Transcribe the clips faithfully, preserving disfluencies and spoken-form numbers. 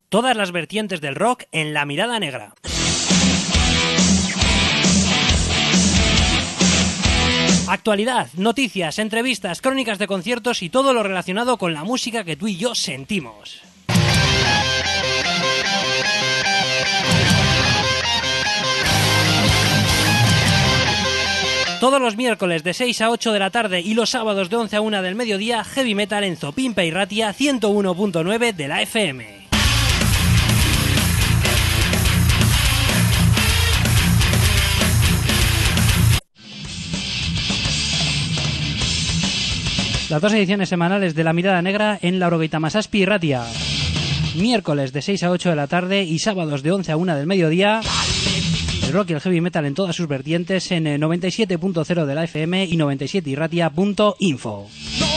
Todas las vertientes del rock en La Mirada Negra. Actualidad, noticias, entrevistas, crónicas de conciertos y todo lo relacionado con la música que tú y yo sentimos. Todos los miércoles de seis a ocho de la tarde y los sábados de once a una del mediodía, Heavy Metal en Zopimpa y Ratia ciento uno punto nueve de la F M. Las dos ediciones semanales de La Mirada Negra en la Orogeita Masaspi y Ratia. Miércoles de seis a ocho de la tarde y sábados de once a una del mediodía. El rock y el heavy metal en todas sus vertientes en noventa y siete punto cero de la F M y noventa y siete irratia punto info.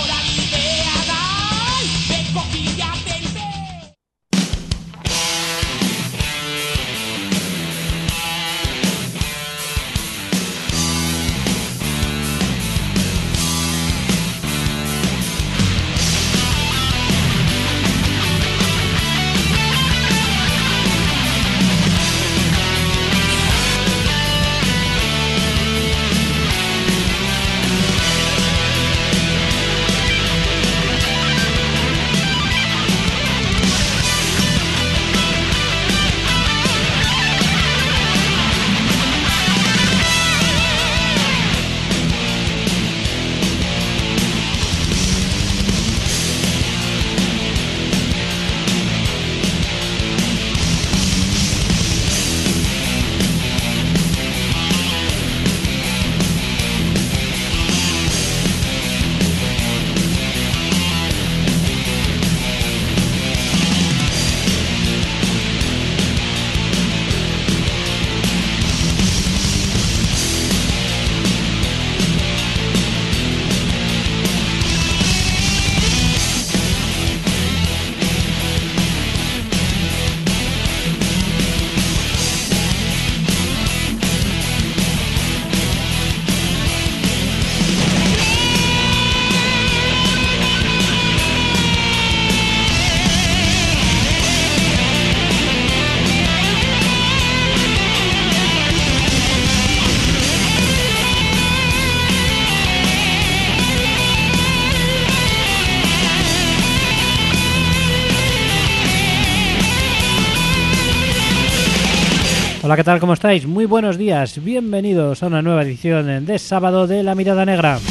Hola, ¿qué tal? ¿Cómo estáis? Muy buenos días. Bienvenidos a una nueva edición de sábado de La Mirada Negra.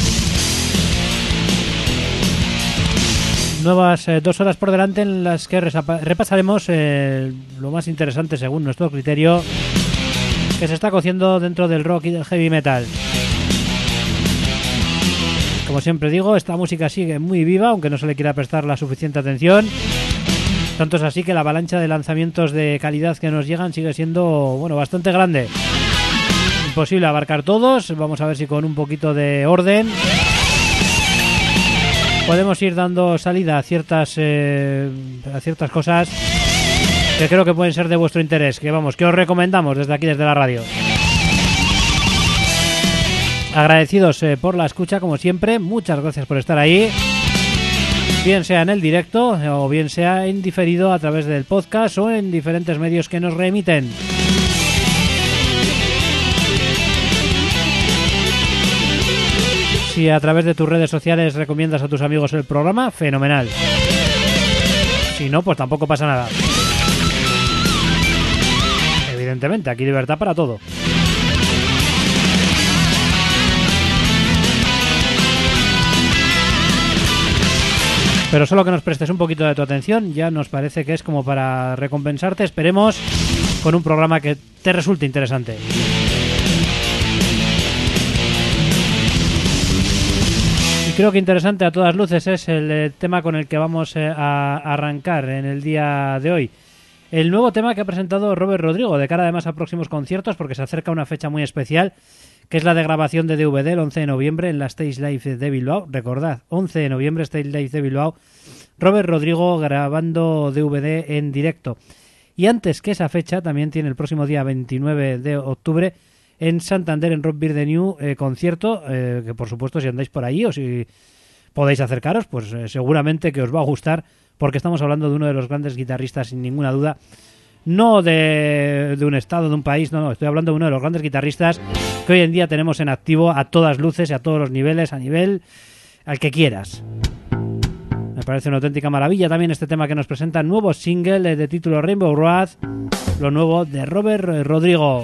Nuevas eh, dos horas por delante en las que repasaremos eh, lo más interesante según nuestro criterio que se está cociendo dentro del rock y del heavy metal. Como siempre digo, esta música sigue muy viva, aunque no se le quiera prestar la suficiente atención. Tanto es así que la avalancha de lanzamientos de calidad que nos llegan sigue siendo, bueno, bastante grande. Imposible abarcar todos. Vamos a ver si con un poquito de orden podemos ir dando salida a ciertas eh, a ciertas cosas que creo que pueden ser de vuestro interés, que vamos, que os recomendamos desde aquí, desde la radio. Agradecidos eh, por la escucha, como siempre. Muchas gracias por estar ahí. Bien sea en el directo o bien sea en diferido a través del podcast o en diferentes medios que nos remiten. Si a través de tus redes sociales recomiendas a tus amigos el programa, fenomenal. Si no, pues tampoco pasa nada. Evidentemente, aquí libertad para todo. Pero solo que nos prestes un poquito de tu atención ya nos parece que es como para recompensarte, esperemos, con un programa que te resulte interesante. Y creo que interesante a todas luces es el eh, tema con el que vamos eh, a arrancar en el día de hoy. El nuevo tema que ha presentado Robert Rodrigo, de cara además a próximos conciertos, porque se acerca una fecha muy especial, que es la de grabación de D V D el once de noviembre en la Stage Live de Bilbao. Recordad, once de noviembre, Stage Live de Bilbao. Robert Rodrigo grabando D V D en directo. Y antes que esa fecha, también tiene el próximo día veintinueve de octubre en Santander, en Rock Beer The New, eh, concierto, eh, que por supuesto si andáis por ahí o si podéis acercaros, pues eh, seguramente que os va a gustar porque estamos hablando de uno de los grandes guitarristas, sin ninguna duda, no de, de un estado, de un país, no, no, estoy hablando de uno de los grandes guitarristas que hoy en día tenemos en activo a todas luces y a todos los niveles, a nivel al que quieras. Me parece una auténtica maravilla también este tema que nos presenta, nuevo single de título Rainbow Road, lo nuevo de Robert Rodrigo.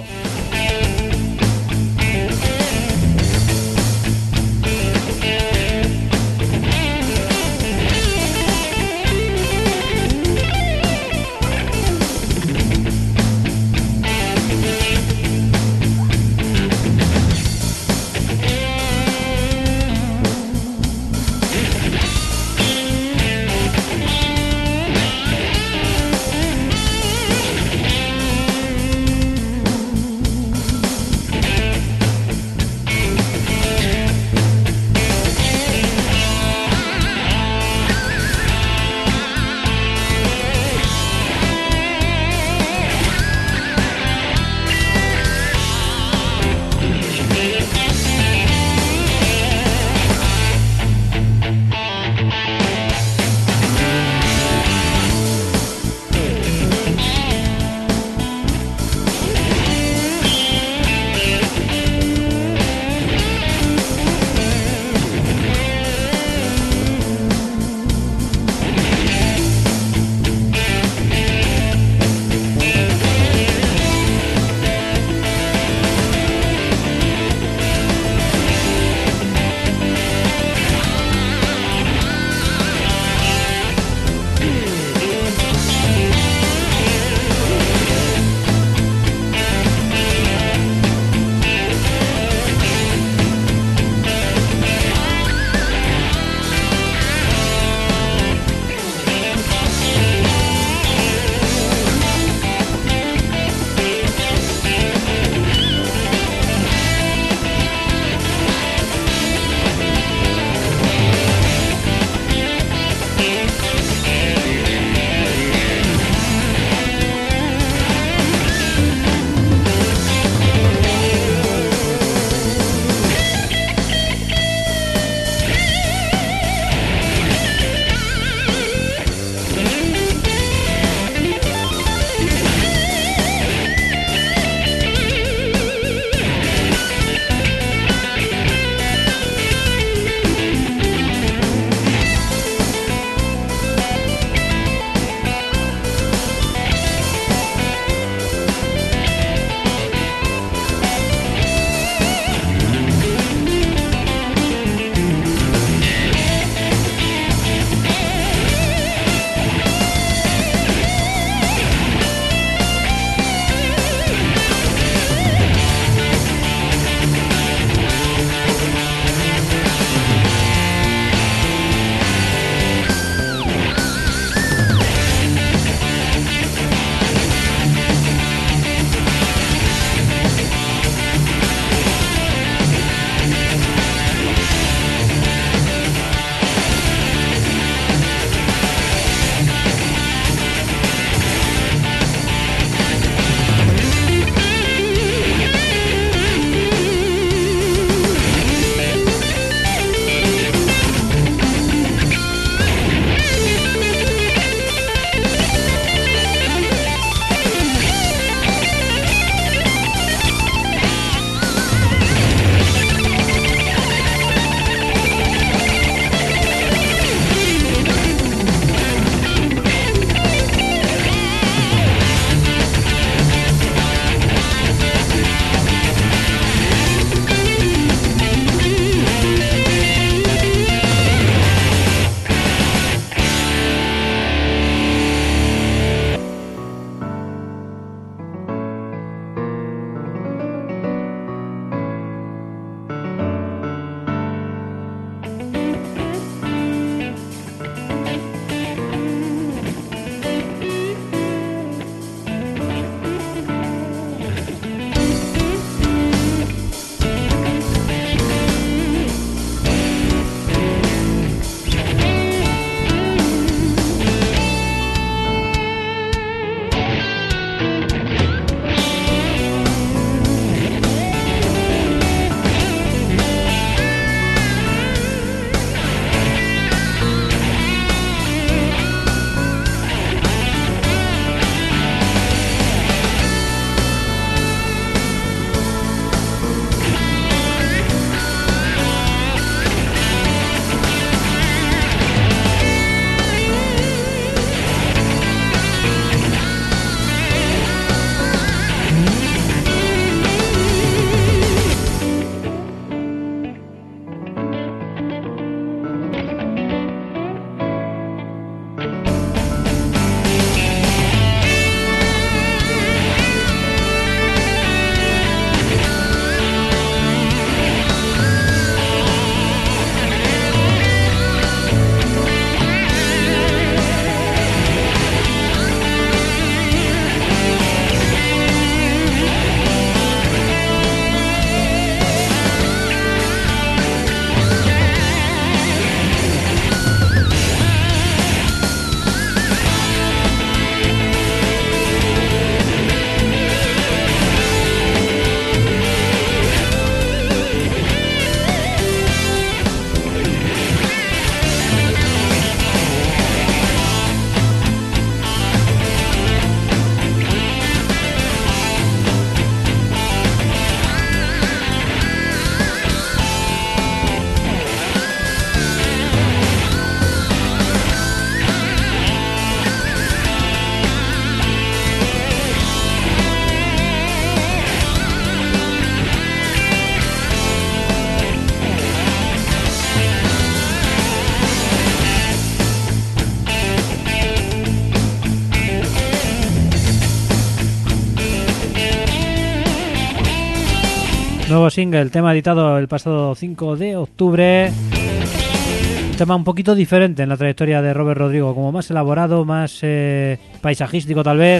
Nuevo single, tema editado el pasado cinco de octubre. Un tema un poquito diferente en la trayectoria de Robert Rodrigo, como más elaborado, más eh, paisajístico tal vez,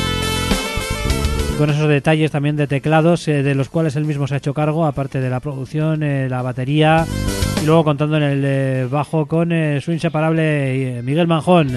con esos detalles también de teclados eh, de los cuales él mismo se ha hecho cargo, aparte de la producción, eh, la batería, y luego contando en el eh, bajo con eh, su inseparable eh, Miguel Manjón.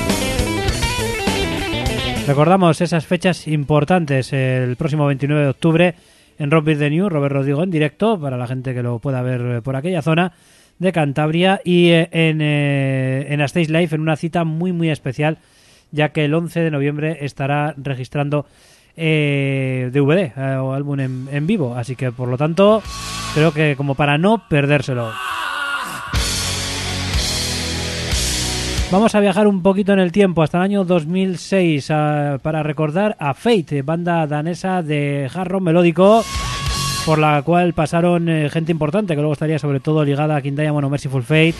Recordamos esas fechas importantes, eh, el próximo veintinueve de octubre en Rock Beat The New, Robert Rodrigo en directo, para la gente que lo pueda ver eh, por aquella zona de Cantabria, y eh, en, eh, en A Stage Live, en una cita muy muy especial, ya que el once de noviembre estará registrando eh, D V D eh, o álbum en, en vivo, así que por lo tanto creo que como para no perdérselo. Vamos a viajar un poquito en el tiempo hasta el año dos mil seis a, para recordar a Fate, banda danesa de hard rock melódico, por la cual pasaron eh, gente importante que luego estaría sobre todo ligada a King Diamond o Merciful Fate.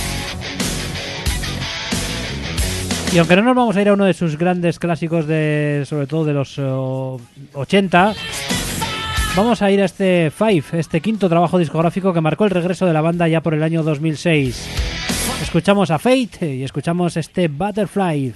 Y aunque no nos vamos a ir a uno de sus grandes clásicos, de sobre todo de los uh, ochenta, vamos a ir a este Five, este quinto trabajo discográfico que marcó el regreso de la banda ya por el año dos mil seis. Escuchamos a Fate y escuchamos este Butterfly.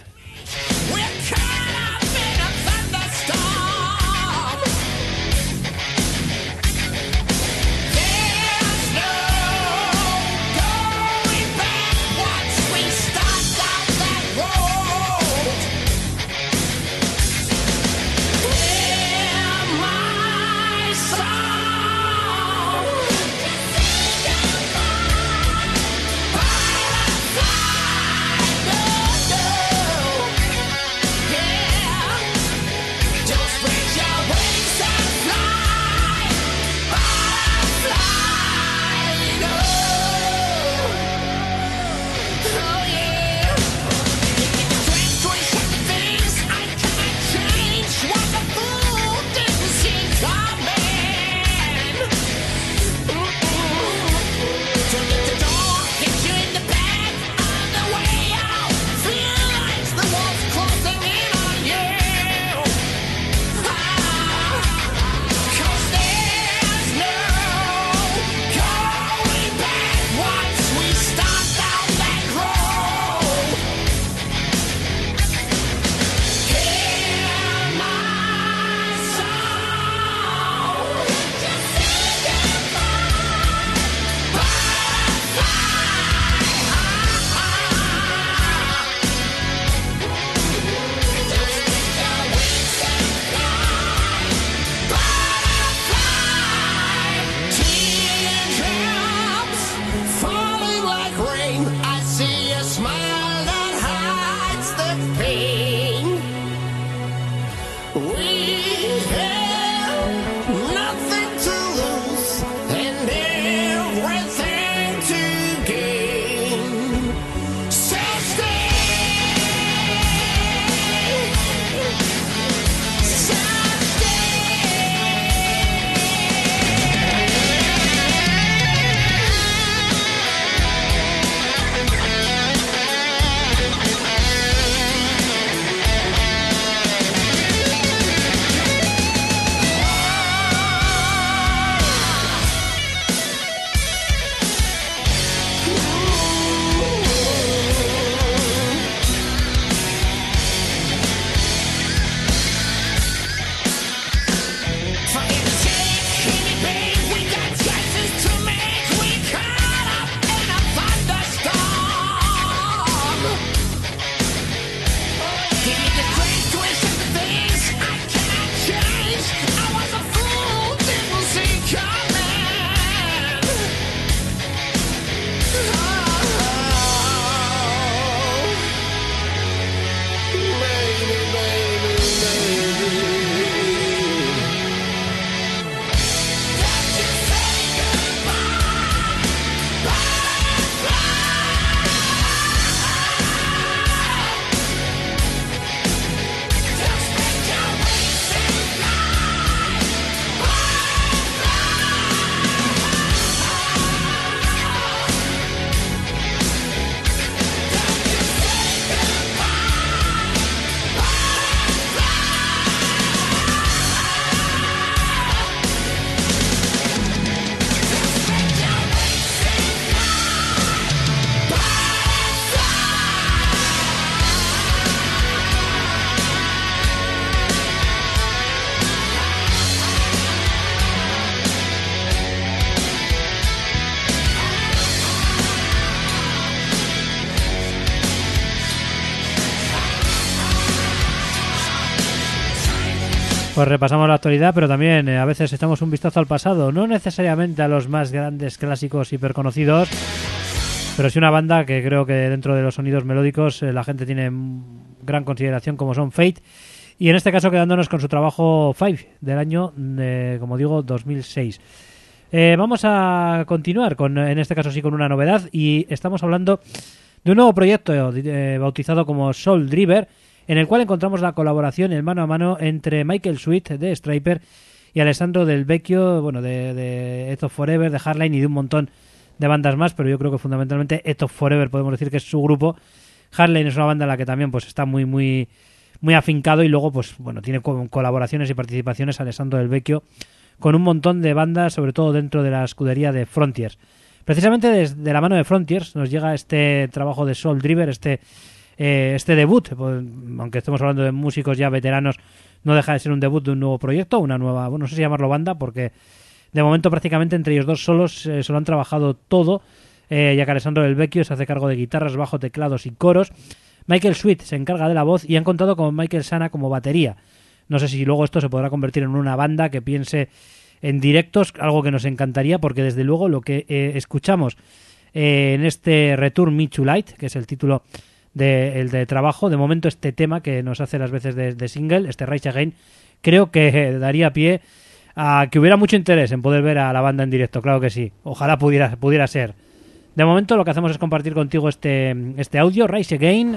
Pues repasamos la actualidad, pero también eh, a veces echamos un vistazo al pasado, no necesariamente a los más grandes clásicos hiperconocidos, pero sí una banda que creo que dentro de los sonidos melódicos eh, la gente tiene gran consideración, como son Fate, y en este caso quedándonos con su trabajo Five del año, eh, como digo, dos mil seis. Eh, vamos a continuar con, en este caso sí, con una novedad, y estamos hablando de un nuevo proyecto eh, bautizado como Soul Driver, en el cual encontramos la colaboración en mano a mano entre Michael Sweet de Stryper y Alessandro Del Vecchio, bueno, de, de Earth of Forever, de Hardline y de un montón de bandas más, pero yo creo que fundamentalmente Earth of Forever podemos decir que es su grupo. Hardline es una banda en la que también pues está muy muy muy afincado, y luego pues bueno, tiene colaboraciones y participaciones Alessandro Del Vecchio con un montón de bandas, sobre todo dentro de la escudería de Frontiers. Precisamente desde la mano de Frontiers nos llega este trabajo de Soul Driver, este Eh, este debut, pues, aunque estemos hablando de músicos ya veteranos, no deja de ser un debut de un nuevo proyecto, una nueva, bueno, no sé si llamarlo banda, porque de momento prácticamente entre ellos dos solos eh, se lo han trabajado todo, eh, ya que Alessandro Del Vecchio se hace cargo de guitarras, bajo, teclados y coros. Michael Sweet se encarga de la voz y han contado con Michael Sana como batería. No sé si luego esto se podrá convertir en una banda que piense en directos, algo que nos encantaría, porque desde luego lo que eh, escuchamos eh, en este Return Me to Light, que es el título de, el de trabajo, de momento este tema que nos hace las veces de, de single, este Rise Again, creo que daría pie a que hubiera mucho interés en poder ver a la banda en directo, claro que sí, ojalá pudiera, pudiera ser. De momento lo que hacemos es compartir contigo este, este audio, Rise Again,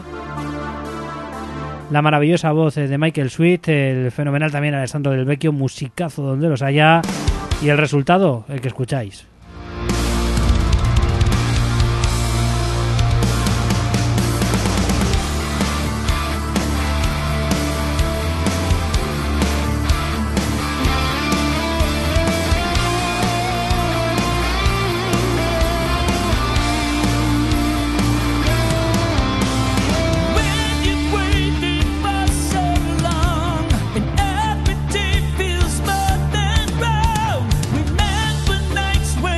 la maravillosa voz de Michael Sweet, el fenomenal también Alessandro Del Vecchio, musicazo donde los haya, y el resultado, el que escucháis. When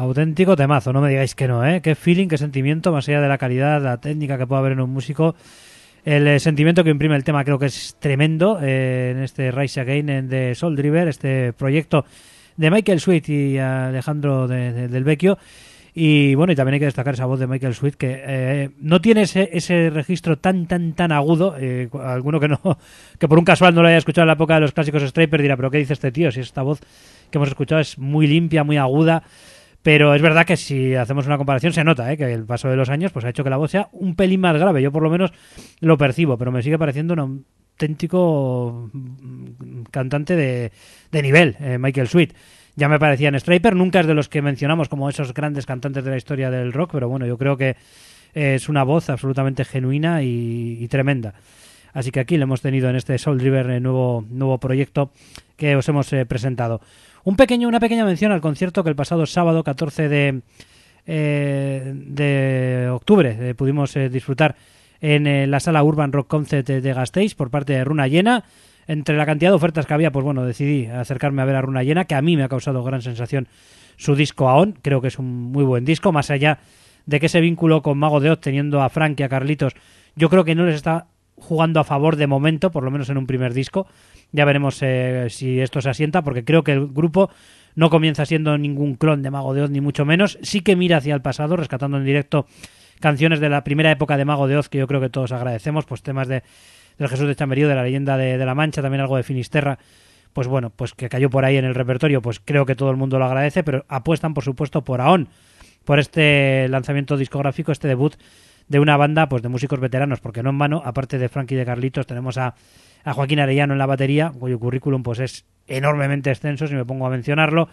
auténtico temazo, no me digáis que no, ¿eh? Qué feeling, qué sentimiento, más allá de la calidad, la técnica que pueda haber en un músico. El eh, sentimiento que imprime el tema creo que es tremendo eh, en este Rise Again en The Soul Driver, este proyecto de Michael Sweet y Alejandro de, de, del Vecchio. Y bueno, y también hay que destacar esa voz de Michael Sweet que eh, no tiene ese, ese registro tan, tan, tan agudo. Eh, alguno que no que por un casual no lo haya escuchado en la época de los clásicos Stryper dirá, pero ¿qué dice este tío? Si esta voz que hemos escuchado es muy limpia, muy aguda. Pero es verdad que si hacemos una comparación se nota ¿eh? que el paso de los años pues ha hecho que la voz sea un pelín más grave. Yo por lo menos lo percibo, pero me sigue pareciendo un auténtico cantante de, de nivel, eh, Michael Sweet. Ya me parecía en Stryper, nunca es de los que mencionamos como esos grandes cantantes de la historia del rock, pero bueno, yo creo que es una voz absolutamente genuina y, y tremenda. Así que aquí lo hemos tenido en este Soul Driver, el nuevo, nuevo proyecto que os hemos eh, presentado. Un pequeño, una pequeña mención al concierto que el pasado sábado catorce de, eh, de octubre eh, pudimos eh, disfrutar en eh, la sala Urban Rock Concert de Gasteiz por parte de Runa Llena. Entre la cantidad de ofertas que había, pues bueno, decidí acercarme a ver a Runa Llena, que a mí me ha causado gran sensación su disco Aon. Creo que es un muy buen disco, más allá de que ese vínculo con Mago de Oz, teniendo a Frank y a Carlitos, yo creo que no les está jugando a favor de momento, por lo menos en un primer disco. Ya veremos eh, si esto se asienta, porque creo que el grupo no comienza siendo ningún clon de Mago de Oz, ni mucho menos. Sí que mira hacia el pasado, rescatando en directo canciones de la primera época de Mago de Oz, que yo creo que todos agradecemos, pues temas de del Jesús de Chamberío, de la leyenda de, de la Mancha, también algo de Finisterra, pues bueno, pues que cayó por ahí en el repertorio, pues creo que todo el mundo lo agradece, pero apuestan por supuesto por Aon, por este lanzamiento discográfico, este debut de una banda pues de músicos veteranos, porque no en vano, aparte de Frankie y de Carlitos, tenemos a, a Joaquín Arellano en la batería, cuyo currículum pues es enormemente extenso, si me pongo a mencionarlo,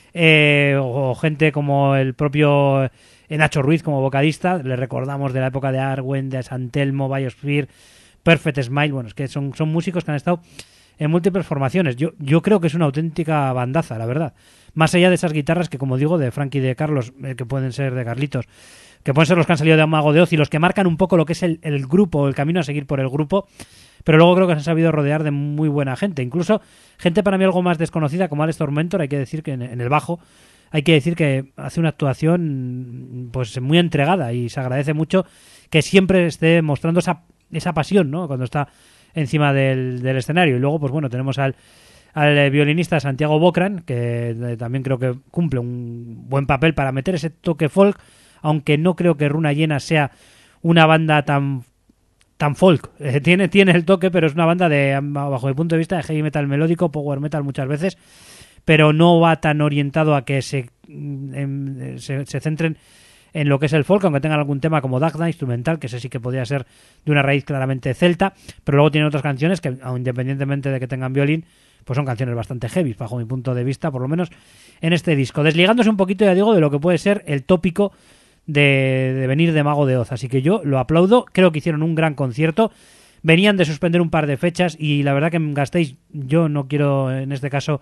eh, o, o gente como el propio Nacho Ruiz como vocalista, le recordamos de la época de Arwen, de San Telmo, Biosphere, Perfect Smile. Bueno, es que son, son músicos que han estado en múltiples formaciones. Yo, yo creo que es una auténtica bandaza, la verdad. Más allá de esas guitarras que, como digo, de Frankie y de Carlos, eh, que pueden ser de Carlitos, que pueden ser los que han salido de Mago de Oz y los que marcan un poco lo que es el, el grupo, el camino a seguir por el grupo, pero luego creo que se han sabido rodear de muy buena gente. Incluso gente para mí algo más desconocida como Alex Tormentor, hay que decir que en, en el bajo, hay que decir que hace una actuación pues muy entregada y se agradece mucho que siempre esté mostrando esa esa pasión, ¿no? Cuando está encima del, del escenario. Y luego, pues bueno, tenemos al, al violinista Santiago Bocran, que eh, también creo que cumple un buen papel para meter ese toque folk, aunque no creo que Runa Llena sea una banda tan tan folk. Eh, tiene, tiene el toque, pero es una banda de, bajo mi punto de vista, de heavy metal melódico, power metal muchas veces, pero no va tan orientado a que se, en, se, se centren en lo que es el folk, aunque tengan algún tema como Dagda, instrumental, que ese sí que podría ser de una raíz claramente celta, pero luego tienen otras canciones que, aun independientemente de que tengan violín, pues son canciones bastante heavy, bajo mi punto de vista, por lo menos en este disco. Desligándose un poquito, ya digo, de lo que puede ser el tópico de, de venir de Mago de Oz. Así que yo lo aplaudo, creo que hicieron un gran concierto, venían de suspender un par de fechas y la verdad que en Gasteiz yo no quiero, en este caso,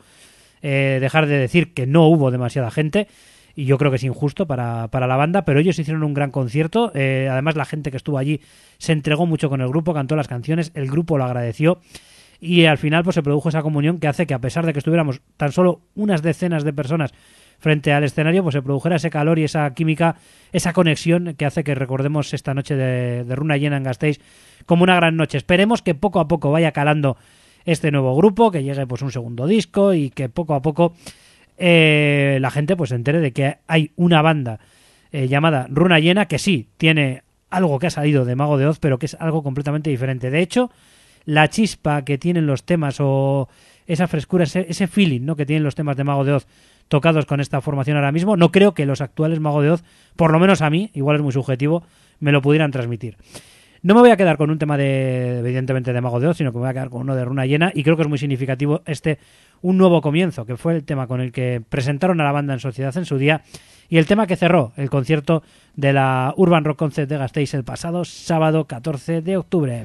eh, dejar de decir que no hubo demasiada gente, y yo creo que es injusto para, para la banda, pero ellos hicieron un gran concierto. Eh, además, la gente que estuvo allí se entregó mucho con el grupo, cantó las canciones, el grupo lo agradeció y al final pues se produjo esa comunión que hace que, a pesar de que estuviéramos tan solo unas decenas de personas frente al escenario, pues se produjera ese calor y esa química, esa conexión que hace que recordemos esta noche de, de Runa Llena en Gasteiz como una gran noche. Esperemos que poco a poco vaya calando este nuevo grupo, que llegue pues un segundo disco y que poco a poco Eh, la gente pues se entere de que hay una banda eh, llamada Runa Llena que sí tiene algo que ha salido de Mago de Oz, pero que es algo completamente diferente. De hecho, la chispa que tienen los temas o esa frescura, ese, ese feeling, ¿no?, que tienen los temas de Mago de Oz tocados con esta formación ahora mismo, no creo que los actuales Mago de Oz, por lo menos a mí, igual es muy subjetivo, me lo pudieran transmitir. No me voy a quedar con un tema de, evidentemente, de Mago de Oz, sino que me voy a quedar con uno de Runa Llena, y creo que es muy significativo este Un Nuevo Comienzo, que fue el tema con el que presentaron a la banda en Sociedad en su día, y el tema que cerró el concierto de la Urban Rock Concert de Gasteiz el pasado sábado catorce de octubre.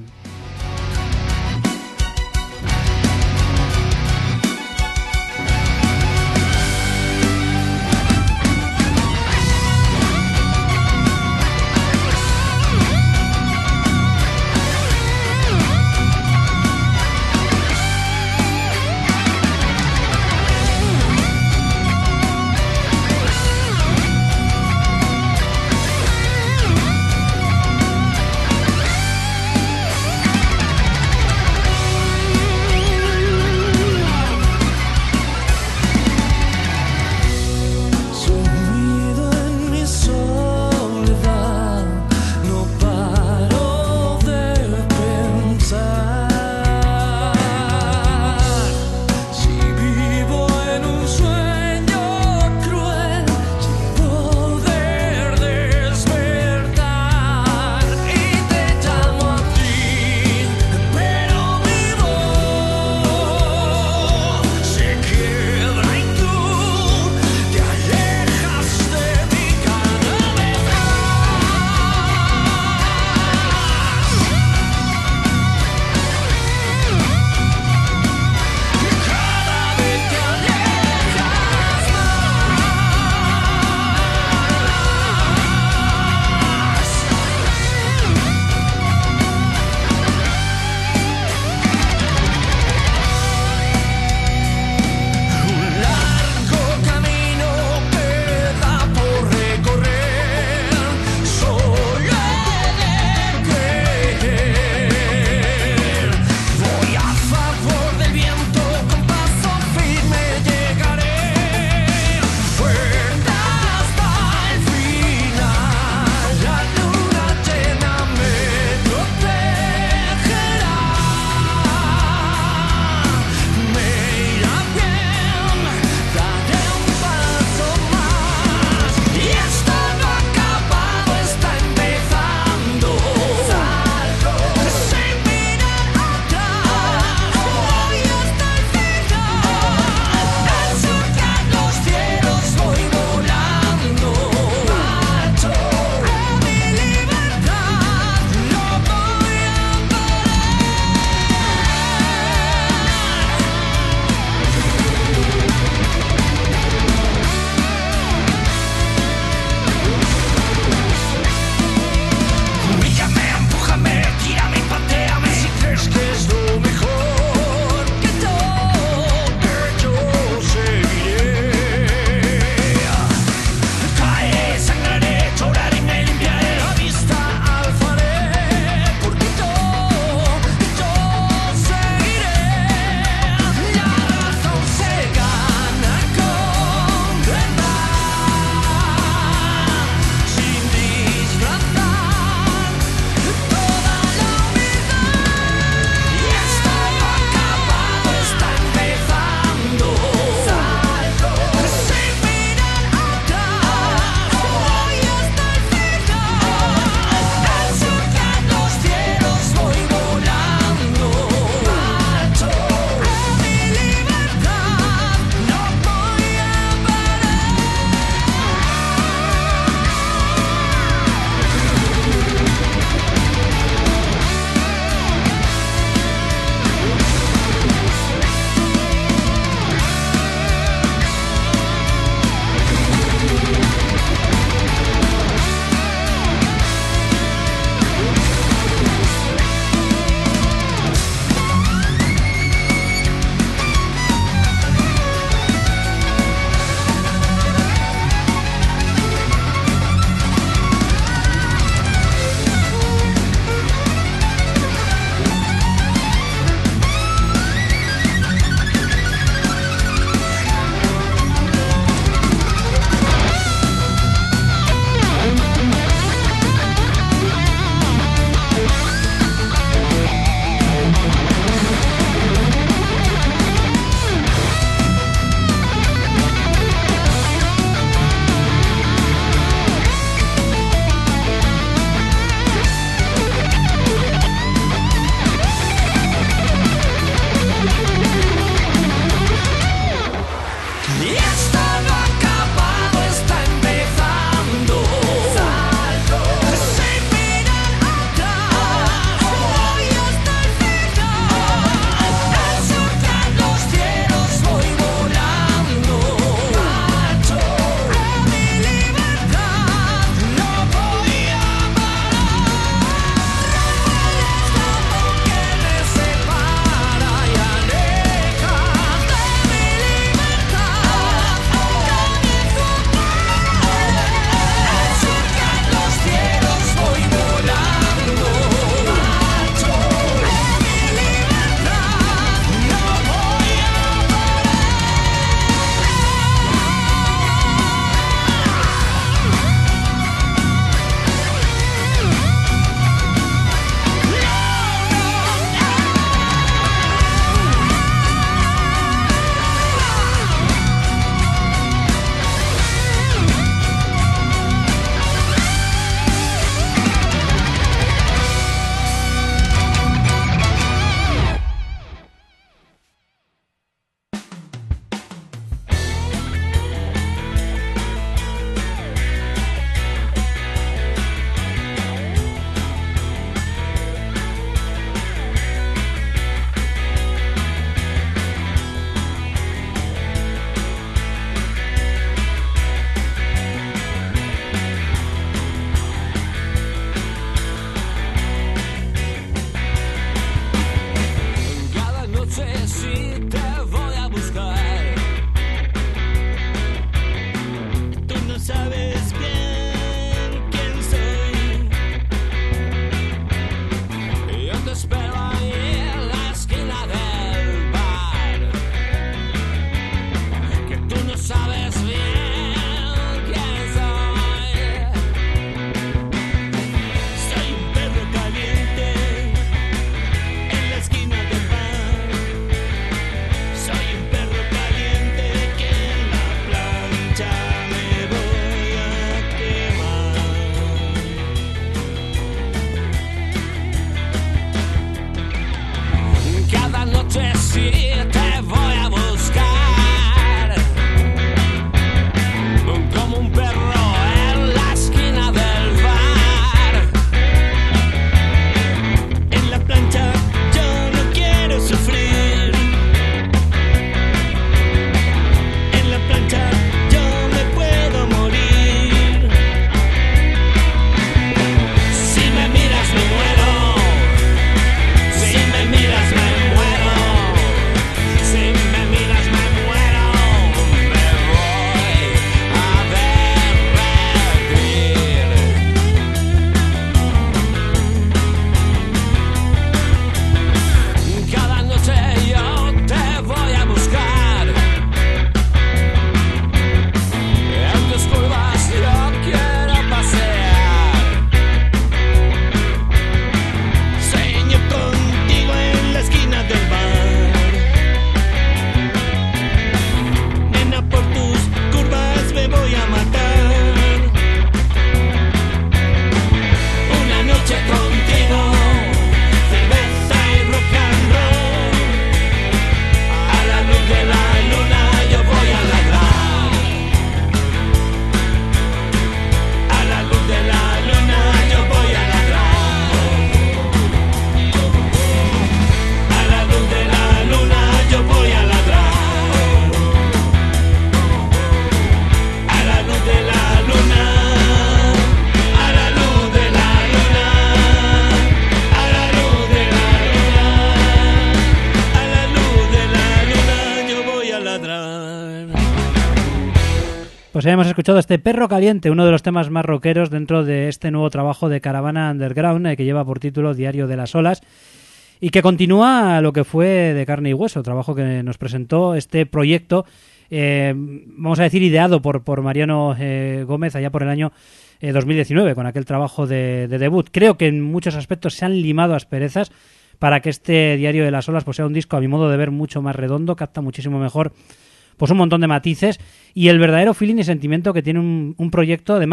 Pues hemos escuchado este Perro Caliente, uno de los temas más rockeros dentro de este nuevo trabajo de Caravana Underground, eh, que lleva por título Diario de las Olas, y que continúa lo que fue De Carne y Hueso, trabajo que nos presentó este proyecto, eh, vamos a decir, ideado por, por Mariano eh, Gómez allá por el año eh, dos mil diecinueve, con aquel trabajo de, de debut. Creo que en muchos aspectos se han limado asperezas para que este Diario de las Olas pues, sea un disco, a mi modo de ver, mucho más redondo, capta muchísimo mejor pues un montón de matices y el verdadero feeling y sentimiento que tiene un, un proyecto, además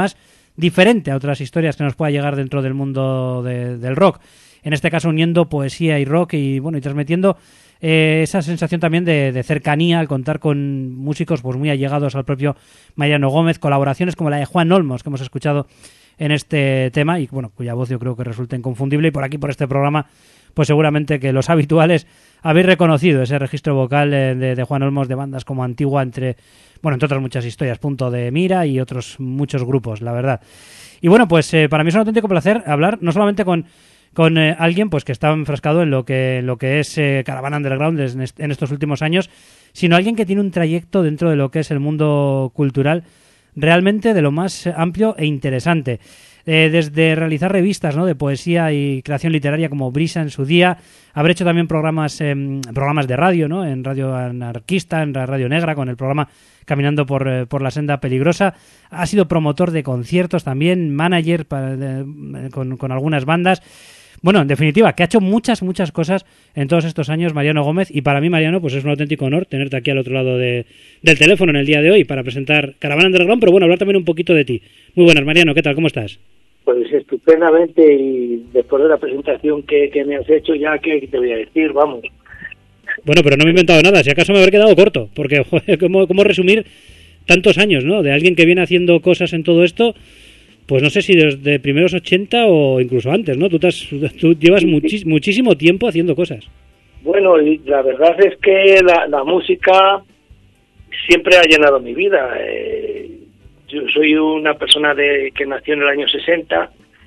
diferente a otras historias que nos pueda llegar dentro del mundo de, del rock. En este caso uniendo poesía y rock y bueno y transmitiendo eh, esa sensación también de, de cercanía al contar con músicos pues muy allegados al propio Mariano Gómez, colaboraciones como la de Juan Olmos que hemos escuchado en este tema y bueno cuya voz yo creo que resulta inconfundible y por aquí por este programa pues seguramente que los habituales habéis reconocido ese registro vocal de, de, de Juan Olmos de bandas como Antigua, entre bueno entre otras muchas historias, Punto de Mira y otros muchos grupos, la verdad. Y bueno, pues eh, para mí es un auténtico placer hablar no solamente con con eh, alguien pues que está enfrascado en lo que en lo que es eh, Caravana Underground en, est- en estos últimos años, sino alguien que tiene un trayecto dentro de lo que es el mundo cultural realmente de lo más amplio e interesante. Eh, desde realizar revistas, ¿no?, de poesía y creación literaria como Brisa en su día, haber hecho también programas eh, programas de radio, ¿no?, en Radio Anarquista, en Radio Negra, con el programa Caminando por, eh, por la Senda Peligrosa. Ha sido promotor de conciertos también, manager para, de, con, con algunas bandas. Bueno, en definitiva, que ha hecho muchas, muchas cosas en todos estos años Mariano Gómez, y para mí, Mariano, pues es un auténtico honor tenerte aquí al otro lado de, del teléfono en el día de hoy para presentar Caravana Underground, pero bueno, hablar también un poquito de ti. Muy buenas, Mariano, ¿qué tal? ¿Cómo estás? Pues estupendamente, y después de la presentación que, que me has hecho, ya que te voy a decir, vamos. Bueno, pero no me he inventado nada, si acaso me habré quedado corto, porque joder, ¿cómo, cómo resumir tantos años, ¿no?, de alguien que viene haciendo cosas en todo esto? Pues no sé si desde primeros ochenta o incluso antes, ¿no? Tú, te has, tú llevas muchis, muchísimo tiempo haciendo cosas. Bueno, y la verdad es que la, la música siempre ha llenado mi vida. Eh, yo soy una persona de que nació en el año sesenta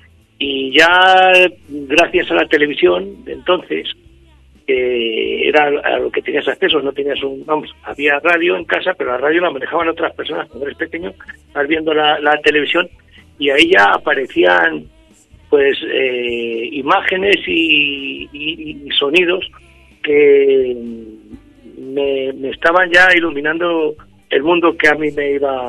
y ya gracias a la televisión de entonces, eh, era a lo que tenías acceso, no tenías un... Vamos, había radio en casa, pero la radio la manejaban otras personas. Cuando eres pequeño, vas viendo la, la televisión y ahí ya aparecían pues eh, imágenes y, y, y sonidos que me, me estaban ya iluminando el mundo que a mí me iba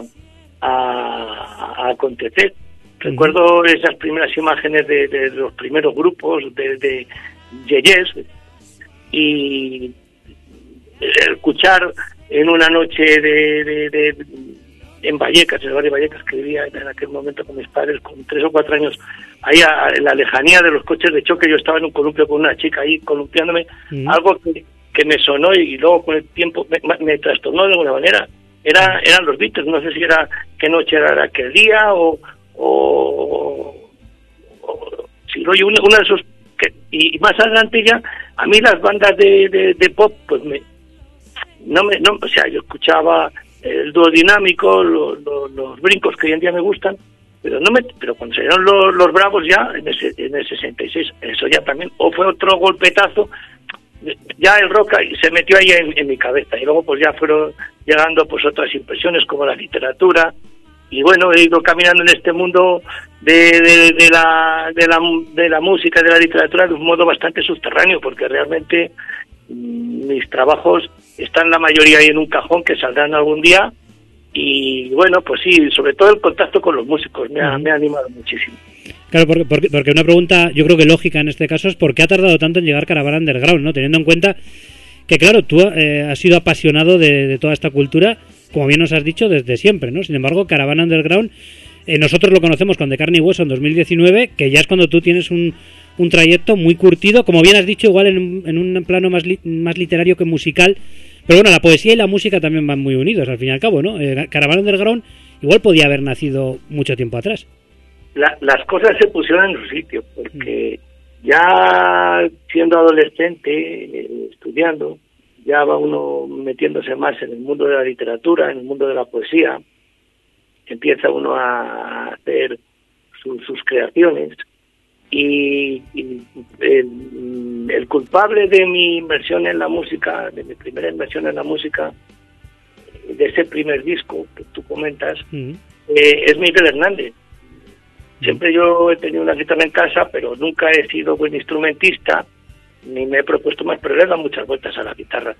a, a acontecer. Uh-huh. Recuerdo esas primeras imágenes de, de los primeros grupos de, de yeyes y escuchar en una noche de, de, de en Vallecas, en el barrio Vallecas, que vivía en aquel momento con mis padres, con tres o cuatro años, ahí a, en la lejanía de los coches de choque, yo estaba en un columpio con una chica ahí columpiándome, mm. algo que, que me sonó y, y luego con el tiempo me, me trastornó de alguna manera. Era, eran los Beatles, no sé si era qué noche era aquel día o, o, o si no, uno, uno de esos, que, y más adelante ya, a mí las bandas de, de, de pop, pues me, no me, no, o sea, yo escuchaba el dúo dinámico, lo, lo, los brincos que hoy en día me gustan, pero no me, pero cuando salieron los, los Bravos ya en, ese, en el sesenta y seis, eso ya también, o fue otro golpetazo, ya el rock se metió ahí en, en mi cabeza, y luego pues ya fueron llegando pues otras impresiones como la literatura, y bueno, he ido caminando en este mundo de, de, de la de la de la música, de la literatura, de un modo bastante subterráneo, porque realmente mis trabajos están la mayoría ahí en un cajón que saldrán algún día, y bueno, pues sí, sobre todo el contacto con los músicos me ha, uh-huh. me ha animado muchísimo. Claro, porque, porque, porque una pregunta yo creo que lógica en este caso es ¿por qué ha tardado tanto en llegar Caravana Underground, ¿no? Teniendo en cuenta que claro, tú eh, has sido apasionado de, de toda esta cultura, como bien nos has dicho, desde siempre, ¿no? Sin embargo, Caravana Underground, eh, nosotros lo conocemos con De Carne y Hueso en dos mil diecinueve, que ya es cuando tú tienes un, un trayecto muy curtido, como bien has dicho, igual en, en un plano más, li, más literario que musical, pero bueno, la poesía y la música también van muy unidos, al fin y al cabo, ¿no? Eh, Caravana Underground igual podía haber nacido mucho tiempo atrás. La, las cosas se pusieron en su sitio, porque mm. ya siendo adolescente, eh, estudiando, ya va uno metiéndose más en el mundo de la literatura, en el mundo de la poesía, empieza uno a hacer su, sus creaciones, y, y el, el culpable de mi inversión en la música, de mi primera inversión en la música, de ese primer disco que tú comentas, mm. eh, es Miguel Hernández. Siempre yo he tenido una guitarra en casa, pero nunca he sido buen instrumentista, ni me he propuesto más, pero le he dado muchas vueltas a la guitarra.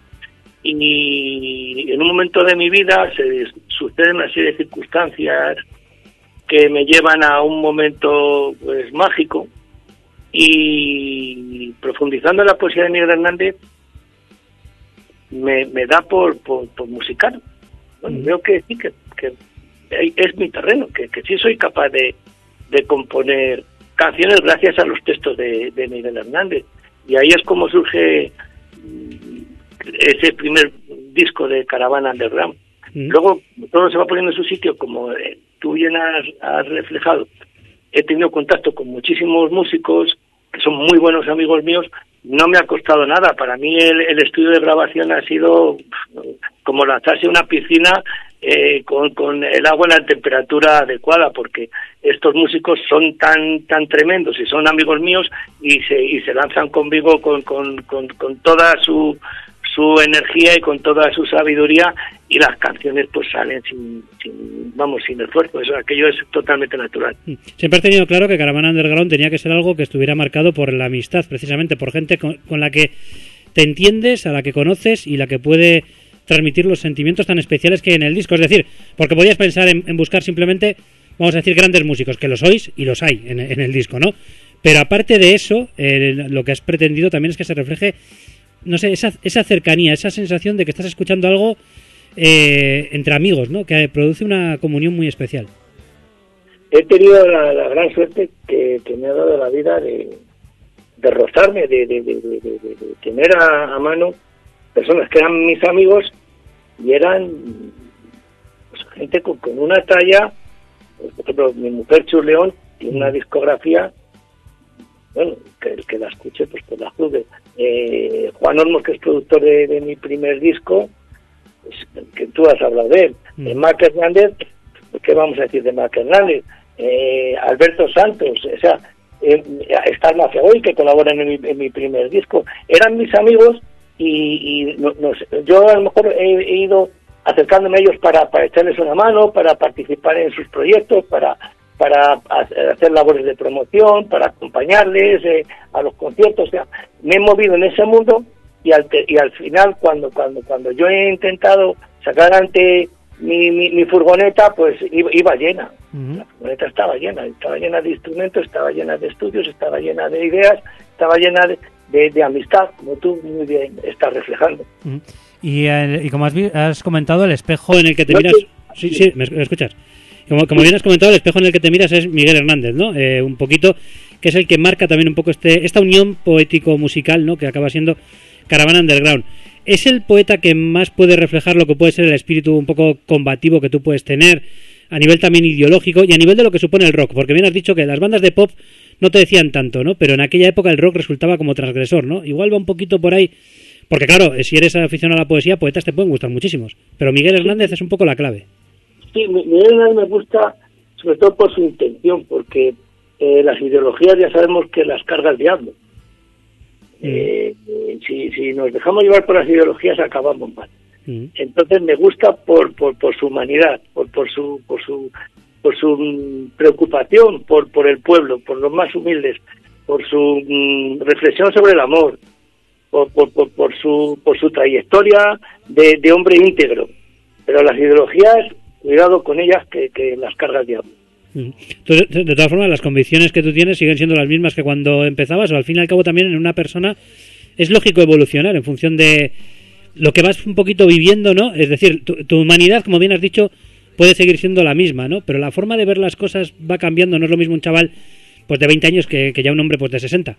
Y en un momento de mi vida se suceden una serie de circunstancias que me llevan a un momento pues mágico, y profundizando en la poesía de Miguel Hernández me, me da por, por, por musicar. Bueno, mm. veo que sí, que, que es mi terreno, que, que sí soy capaz de de componer canciones gracias a los textos de, de Miguel Hernández. Y ahí es como surge ese primer disco de Caravana Underground. Mm. Luego todo se va poniendo en su sitio, como eh, tú bien has, has reflejado. He tenido contacto con muchísimos músicos que son muy buenos amigos míos. No me ha costado nada. Para mí el, el estudio de grabación ha sido como lanzarse a una piscina eh, con, con el agua en la temperatura adecuada, porque estos músicos son tan tan tremendos y son amigos míos y se y se lanzan conmigo con con, con, con toda su su energía y con toda su sabiduría, y las canciones pues salen sin, sin vamos sin esfuerzo. Eso, aquello es totalmente natural. Siempre has tenido claro que Caravana Underground tenía que ser algo que estuviera marcado por la amistad, precisamente por gente con, con la que te entiendes, a la que conoces y la que puede transmitir los sentimientos tan especiales que hay en el disco. Es decir, porque podías pensar en, en buscar simplemente, vamos a decir, grandes músicos, que los sois y los hay en, en el disco, ¿no? Pero aparte de eso, eh, lo que has pretendido también es que se refleje, no sé, esa, esa cercanía, esa sensación de que estás escuchando algo eh, entre amigos, ¿no? Que produce una comunión muy especial. He tenido la, la gran suerte que, que me ha dado la vida de, de rozarme, de, de, de, de, de, de tener a, a mano personas que eran mis amigos y eran pues, gente con, con una talla. Por ejemplo, mi mujer Chus León tiene una discografía, bueno, que el que la escuche pues que la juzgue. Eh, Juan Olmos, que es productor de, de mi primer disco, pues, que tú has hablado de él. Mm. Eh, Marc Hernández, ¿qué vamos a decir de Marc Hernández? Eh, Alberto Santos, o sea, eh, está el Mafia Boy, que colaboran en mi, en mi primer disco. Eran mis amigos y, y no, no sé, yo a lo mejor he, he ido acercándome a ellos para, para echarles una mano, para participar en sus proyectos, para para hacer labores de promoción, para acompañarles eh, a los conciertos. O sea, me he movido en ese mundo y al, y al final, cuando cuando cuando yo he intentado sacar adelante mi, mi, mi furgoneta, pues iba, iba llena. Uh-huh. La furgoneta estaba llena, estaba llena de instrumentos, estaba llena de estudios, estaba llena de ideas, estaba llena de, de, de amistad, como tú muy bien estás reflejando. Uh-huh. Y, eh, y como has, has comentado, el espejo en el que te no, miras... Sí, sí, ¿me escuchas? Como, como bien has comentado, el espejo en el que te miras es Miguel Hernández, ¿no? Eh, un poquito, que es el que marca también un poco este esta unión poético-musical, ¿no? Que acaba siendo Caravana Underground. ¿Es el poeta que más puede reflejar lo que puede ser el espíritu un poco combativo que tú puedes tener, a nivel también ideológico y a nivel de lo que supone el rock? Porque bien has dicho que las bandas de pop no te decían tanto, ¿no? Pero en aquella época el rock resultaba como transgresor, ¿no? Igual va un poquito por ahí, porque claro, si eres aficionado a la poesía, poetas te pueden gustar muchísimos, pero Miguel Hernández es un poco la clave. Sí, Miguel Hernández me gusta sobre todo por su intención, porque eh, las ideologías ya sabemos que las carga el diablo. Mm. Eh, si, si nos dejamos llevar por las ideologías acabamos mal. Mm. Entonces me gusta por, por, por su humanidad, por, por su por su por su preocupación por, por el pueblo, por los más humildes, por su mm, reflexión sobre el amor, por, por, por, por su por su trayectoria de, de hombre íntegro. Pero las ideologías, cuidado con ellas, que, que las carga el diablo. Entonces, de todas formas, las convicciones que tú tienes siguen siendo las mismas que cuando empezabas, o al fin y al cabo también en una persona es lógico evolucionar en función de lo que vas un poquito viviendo, ¿no? Es decir, tu, tu humanidad, como bien has dicho, puede seguir siendo la misma, ¿no? Pero la forma de ver las cosas va cambiando. No es lo mismo un chaval pues de veinte años que, que ya un hombre pues de sesenta.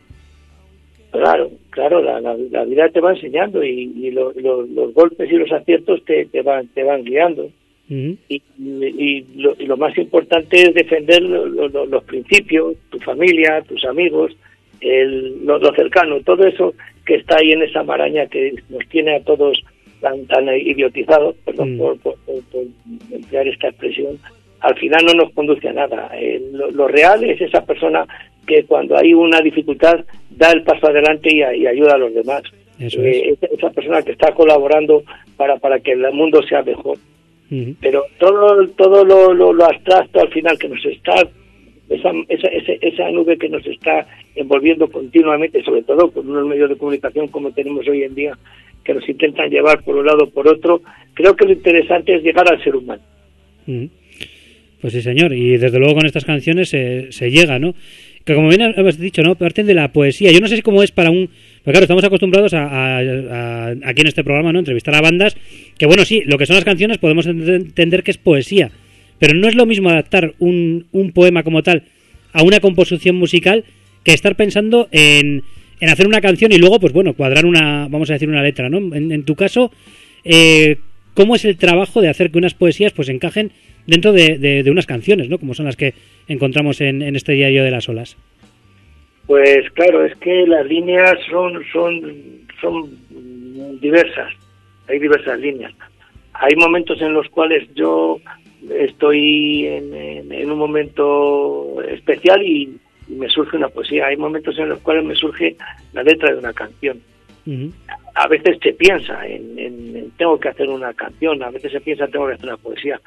Claro, claro, la, la, la vida te va enseñando y, y lo, lo, los golpes y los aciertos te, te van te van guiando. Uh-huh. Y, y, lo, y lo más importante es defender lo, lo, los principios, tu familia, tus amigos, el, lo, lo cercano, todo eso que está ahí en esa maraña que nos tiene a todos tan tan idiotizados, perdón uh-huh. por, por, por, por emplear esta expresión, al final no nos conduce a nada. Eh, lo, lo real es esa persona que cuando hay una dificultad da el paso adelante y, y ayuda a los demás. Eso eh, es. Esa persona que está colaborando para, para que el mundo sea mejor. Uh-huh. Pero todo todo lo, lo, lo abstracto al final que nos está esa, esa esa esa nube que nos está envolviendo continuamente, sobre todo con unos medios de comunicación como tenemos hoy en día, que nos intentan llevar por un lado o por otro, creo que lo interesante es llegar al ser humano. Uh-huh. Pues sí, señor, y desde luego con estas canciones se, se llega, ¿no? Que como bien has dicho, ¿no? Parten de la poesía. Yo no sé si cómo es para un... Porque claro, estamos acostumbrados a, a, a aquí en este programa, ¿no? Entrevistar a bandas que, bueno, sí, lo que son las canciones podemos entender que es poesía, pero no es lo mismo adaptar un, un poema como tal a una composición musical que estar pensando en, en hacer una canción y luego, pues bueno, cuadrar una, vamos a decir, una letra, ¿no? En, en tu caso, eh, ¿cómo es el trabajo de hacer que unas poesías pues encajen dentro de, de, de unas canciones, ¿no? Como son las que encontramos en, en este Diario de las Olas. Pues claro, es que las líneas son son son diversas, hay diversas líneas. Hay momentos en los cuales yo estoy en, en, en un momento especial y, y me surge una poesía. Hay momentos en los cuales me surge la letra de una canción. Uh-huh. A veces se piensa en, en, en tengo que hacer una canción, a veces se piensa tengo que hacer una poesía.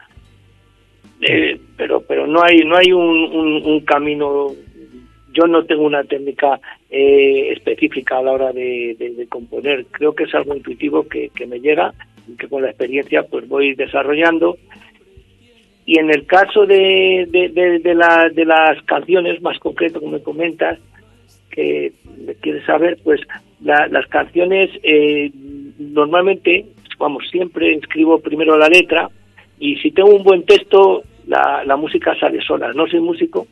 Eh, pero pero no hay no hay un, un, un camino. Yo no tengo una técnica eh, específica a la hora de, de, de componer. Creo que es algo intuitivo que, que me llega y que con la experiencia pues voy desarrollando. Y en el caso de, de, de, de, la, de las canciones, más concreto, como me comentas, que quieres saber, pues la, las canciones eh, normalmente, vamos, siempre escribo primero la letra y si tengo un buen texto, la, la música sale sola. No soy músico,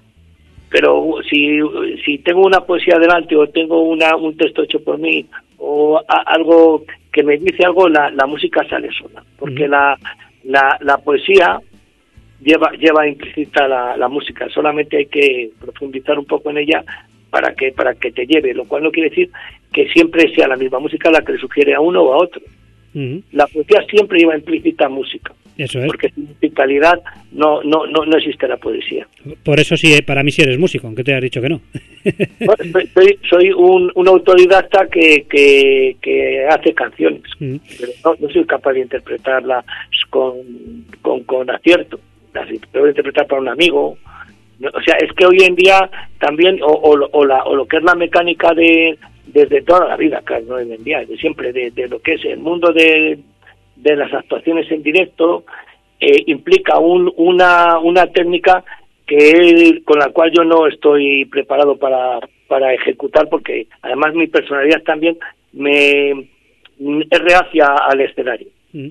pero si si tengo una poesía delante o tengo una un texto hecho por mí o a, algo que me dice algo, la, la música sale sola, porque uh-huh. la, la la poesía lleva lleva implícita la, la música, solamente hay que profundizar un poco en ella para que para que te lleve, lo cual no quiere decir que siempre sea la misma música la que le sugiere a uno o a otro. Uh-huh. La poesía siempre lleva implícita música. Eso es. Porque sin musicalidad no, no, no, no existe la poesía. Por eso sí, para mí sí eres músico, aunque te hayas dicho que no. Bueno, soy soy un, un autodidacta que, que, que hace canciones, mm. pero no, no soy capaz de interpretarlas con, con, con acierto. Las puedo interpretar para un amigo. O sea, es que hoy en día también, o, o, o, la, o lo que es la mecánica de desde toda la vida, claro, no hoy en día, de siempre, de, de lo que es el mundo de... de las actuaciones en directo, eh, implica un, una una técnica que con la cual yo no estoy preparado para, para ejecutar, porque además mi personalidad también me es reacia al escenario.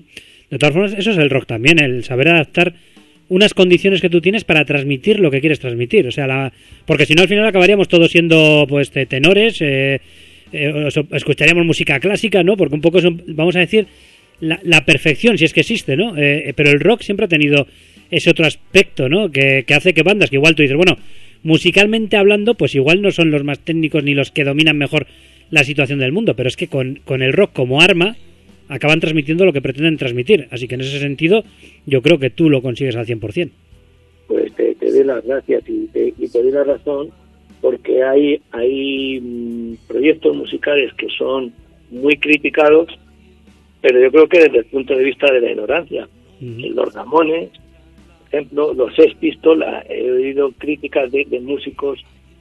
De todas formas, eso es el rock también, el saber adaptar unas condiciones que tú tienes para transmitir lo que quieres transmitir, o sea, la, porque si no al final acabaríamos todos siendo pues tenores, eh, eh, escucharíamos música clásica, ¿no? Porque un poco son, vamos a decir, La, la perfección, si es que existe, ¿no? Eh, pero el rock siempre ha tenido ese otro aspecto, ¿no? Que, que hace que bandas que igual tú dices, bueno, musicalmente hablando, pues igual no son los más técnicos ni los que dominan mejor la situación del mundo, pero es que con, con el rock como arma acaban transmitiendo lo que pretenden transmitir. Así que en ese sentido yo creo que tú lo consigues al cien por ciento. Pues te, te doy las gracias y te, y te doy la razón, porque hay, hay mmm, proyectos musicales que son muy criticados, pero yo creo que desde el punto de vista de la ignorancia. Uh-huh. Los Ramones, por ejemplo, los Sex Pistols, he oído críticas de, de músicos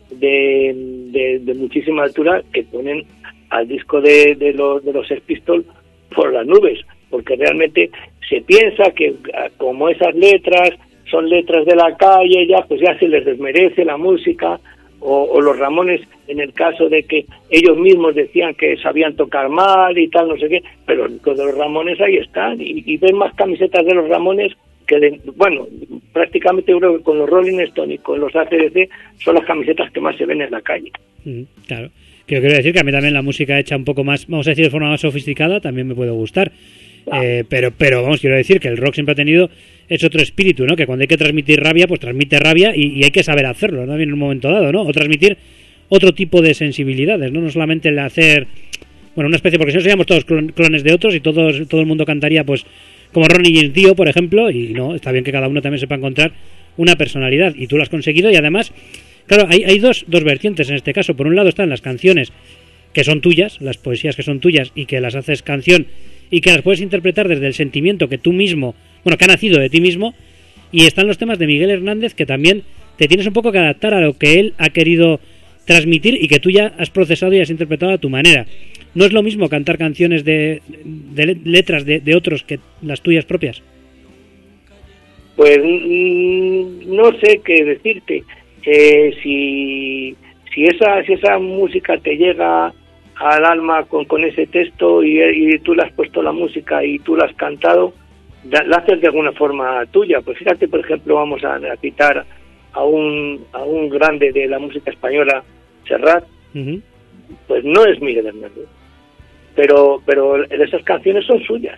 de, de, de muchísima altura que ponen al disco de, de, los, de los Sex Pistols por las nubes, porque realmente se piensa que como esas letras son letras de la calle, ya pues ya se les desmerece la música. O, o los Ramones, en el caso de que ellos mismos decían que sabían tocar mal y tal, no sé qué, pero con los Ramones ahí están, y, y ven más camisetas de los Ramones que de, bueno, prácticamente creo que con los Rolling Stones y con los A C D C son las camisetas que más se ven en la calle. Mm, claro, que yo quiero decir que a mí también la música hecha un poco más, vamos a decir de forma más sofisticada, también me puede gustar. Ah. Eh, pero, pero vamos, quiero decir que el rock siempre ha tenido ese otro espíritu, ¿no? Que cuando hay que transmitir rabia, pues transmite rabia y, y hay que saber hacerlo, ¿no? En un momento dado, ¿no? O transmitir otro tipo de sensibilidades, ¿no? No solamente el hacer, bueno, una especie, porque si no seríamos todos clones de otros y todos, todo el mundo cantaría, pues, como Ronnie James Dio, por ejemplo, y no, está bien que cada uno también sepa encontrar una personalidad, y tú lo has conseguido, y además, claro, hay, hay dos, dos vertientes en este caso. Por un lado están las canciones que son tuyas, las poesías que son tuyas y que las haces canción y que las puedes interpretar desde el sentimiento que tú mismo, bueno, que ha nacido de ti mismo, y están los temas de Miguel Hernández que también te tienes un poco que adaptar a lo que él ha querido transmitir y que tú ya has procesado y has interpretado a tu manera. ¿No es lo mismo cantar canciones de, de letras de, de otros que las tuyas propias? Pues mmm, no sé qué decirte. Eh, si, si, esa, si esa música te llega al alma con, con ese texto y, y tú le has puesto la música y tú la has cantado, la, la haces de alguna forma tuya. Pues fíjate, por ejemplo, vamos a, a citar a un a un grande de la música española, Serrat, uh-huh. pues no es Miguel Hernández, pero pero esas canciones son suyas.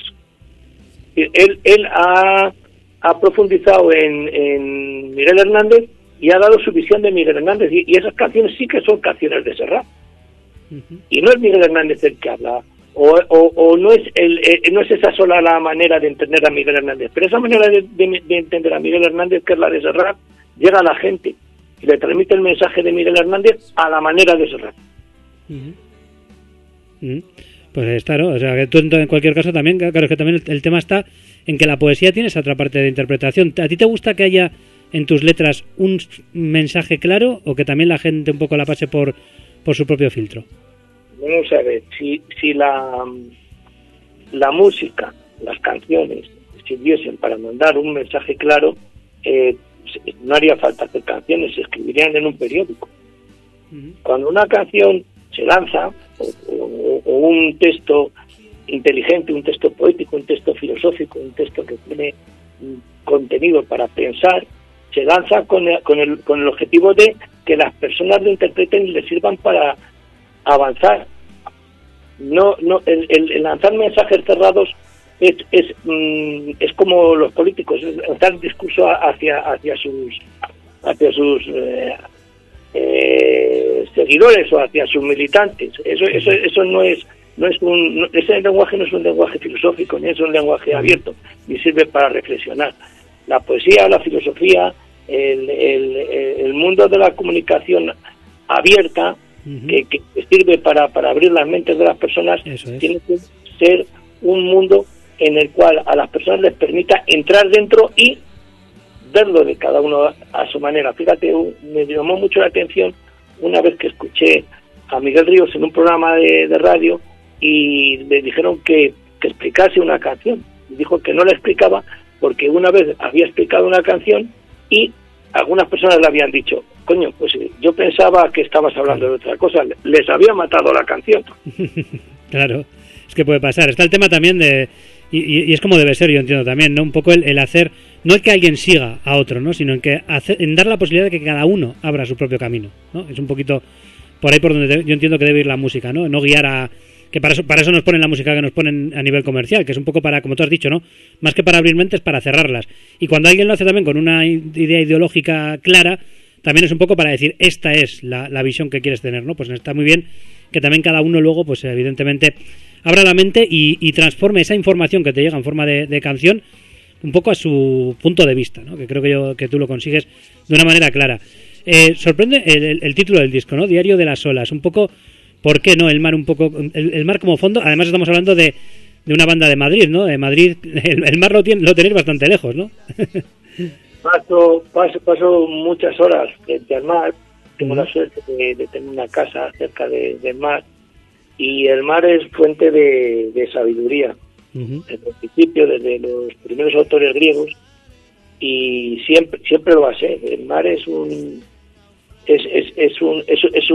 Él él ha, ha profundizado en, en Miguel Hernández y ha dado su visión de Miguel Hernández, y, y esas canciones sí que son canciones de Serrat. Uh-huh. Y no es Miguel Hernández el que habla, o, o, o no es el, eh, no es esa sola la manera de entender a Miguel Hernández, pero esa manera de, de, de entender a Miguel Hernández, que es la de Serrat, llega a la gente y le transmite el mensaje de Miguel Hernández a la manera de Serrat. Uh-huh. Uh-huh. Pues está, ¿no? O sea, que tú en cualquier caso también, claro, es que también el, el tema está en que la poesía tiene esa otra parte de interpretación. ¿A ti te gusta que haya en tus letras un mensaje claro, o que también la gente un poco la pase por, por su propio filtro? Vamos a ver, si, si la, la música, las canciones sirviesen para mandar un mensaje claro, eh, no haría falta hacer canciones, se escribirían en un periódico. Uh-huh. Cuando una canción se lanza, o, o, o un texto inteligente, un texto poético, un texto filosófico, un texto que tiene contenido para pensar, se lanza con el, con el, con el objetivo de que las personas lo interpreten y les sirvan para avanzar. No, no, el, el, el lanzar mensajes cerrados es es, mm, es como los políticos, es lanzar discurso hacia hacia sus hacia sus eh, eh, seguidores o hacia sus militantes. Eso eso eso no es no es un no, ese lenguaje no es un lenguaje filosófico, ni es un lenguaje abierto, ni sirve para reflexionar. La poesía, la filosofía, el, el, el mundo de la comunicación abierta, uh-huh. que, que sirve para, para abrir las mentes de las personas, es. tiene que ser un mundo en el cual a las personas les permita entrar dentro y verlo de cada uno a su manera. Fíjate, me llamó mucho la atención una vez que escuché a Miguel Ríos en un programa de, de radio y le dijeron que, que explicase una canción. Y dijo que no la explicaba porque una vez había explicado una canción y algunas personas le habían dicho, coño, pues yo pensaba que estabas hablando de otra cosa, les había matado la canción. Claro, es que puede pasar. Está el tema también de, y, y, y es como debe ser, yo entiendo también, ¿no? Un poco el, el hacer, no el que alguien siga a otro, ¿no? Sino en que hacer, en dar la posibilidad de que cada uno abra su propio camino, ¿no? Es un poquito por ahí por donde te, yo entiendo que debe ir la música, ¿no? No guiar a... que para eso, para eso nos ponen la música que nos ponen a nivel comercial, que es un poco para, como tú has dicho, ¿no? Más que para abrir mentes, para cerrarlas. Y cuando alguien lo hace también con una idea ideológica clara, también es un poco para decir, esta es la, la visión que quieres tener, ¿no? Pues está muy bien que también cada uno luego, pues evidentemente, abra la mente y, y transforme esa información que te llega en forma de, de canción un poco a su punto de vista, ¿no? Que creo que, yo, que tú lo consigues de una manera clara. Eh, sorprende el, el, el título del disco, ¿no? Diario de las olas, un poco... ¿Por qué no? El mar un poco, el, el mar como fondo. Además estamos hablando de, de una banda de Madrid, ¿no? De Madrid, el, el mar lo, tiene, lo tenéis bastante lejos, ¿no? Paso, paso, paso muchas horas frente al mar. Tengo uh-huh. la suerte de, de tener una casa cerca de, del mar y el mar es fuente de, de sabiduría. Uh-huh. Desde el principio, desde los primeros autores griegos, y siempre siempre lo va a ser. El mar es un es es, es un es, es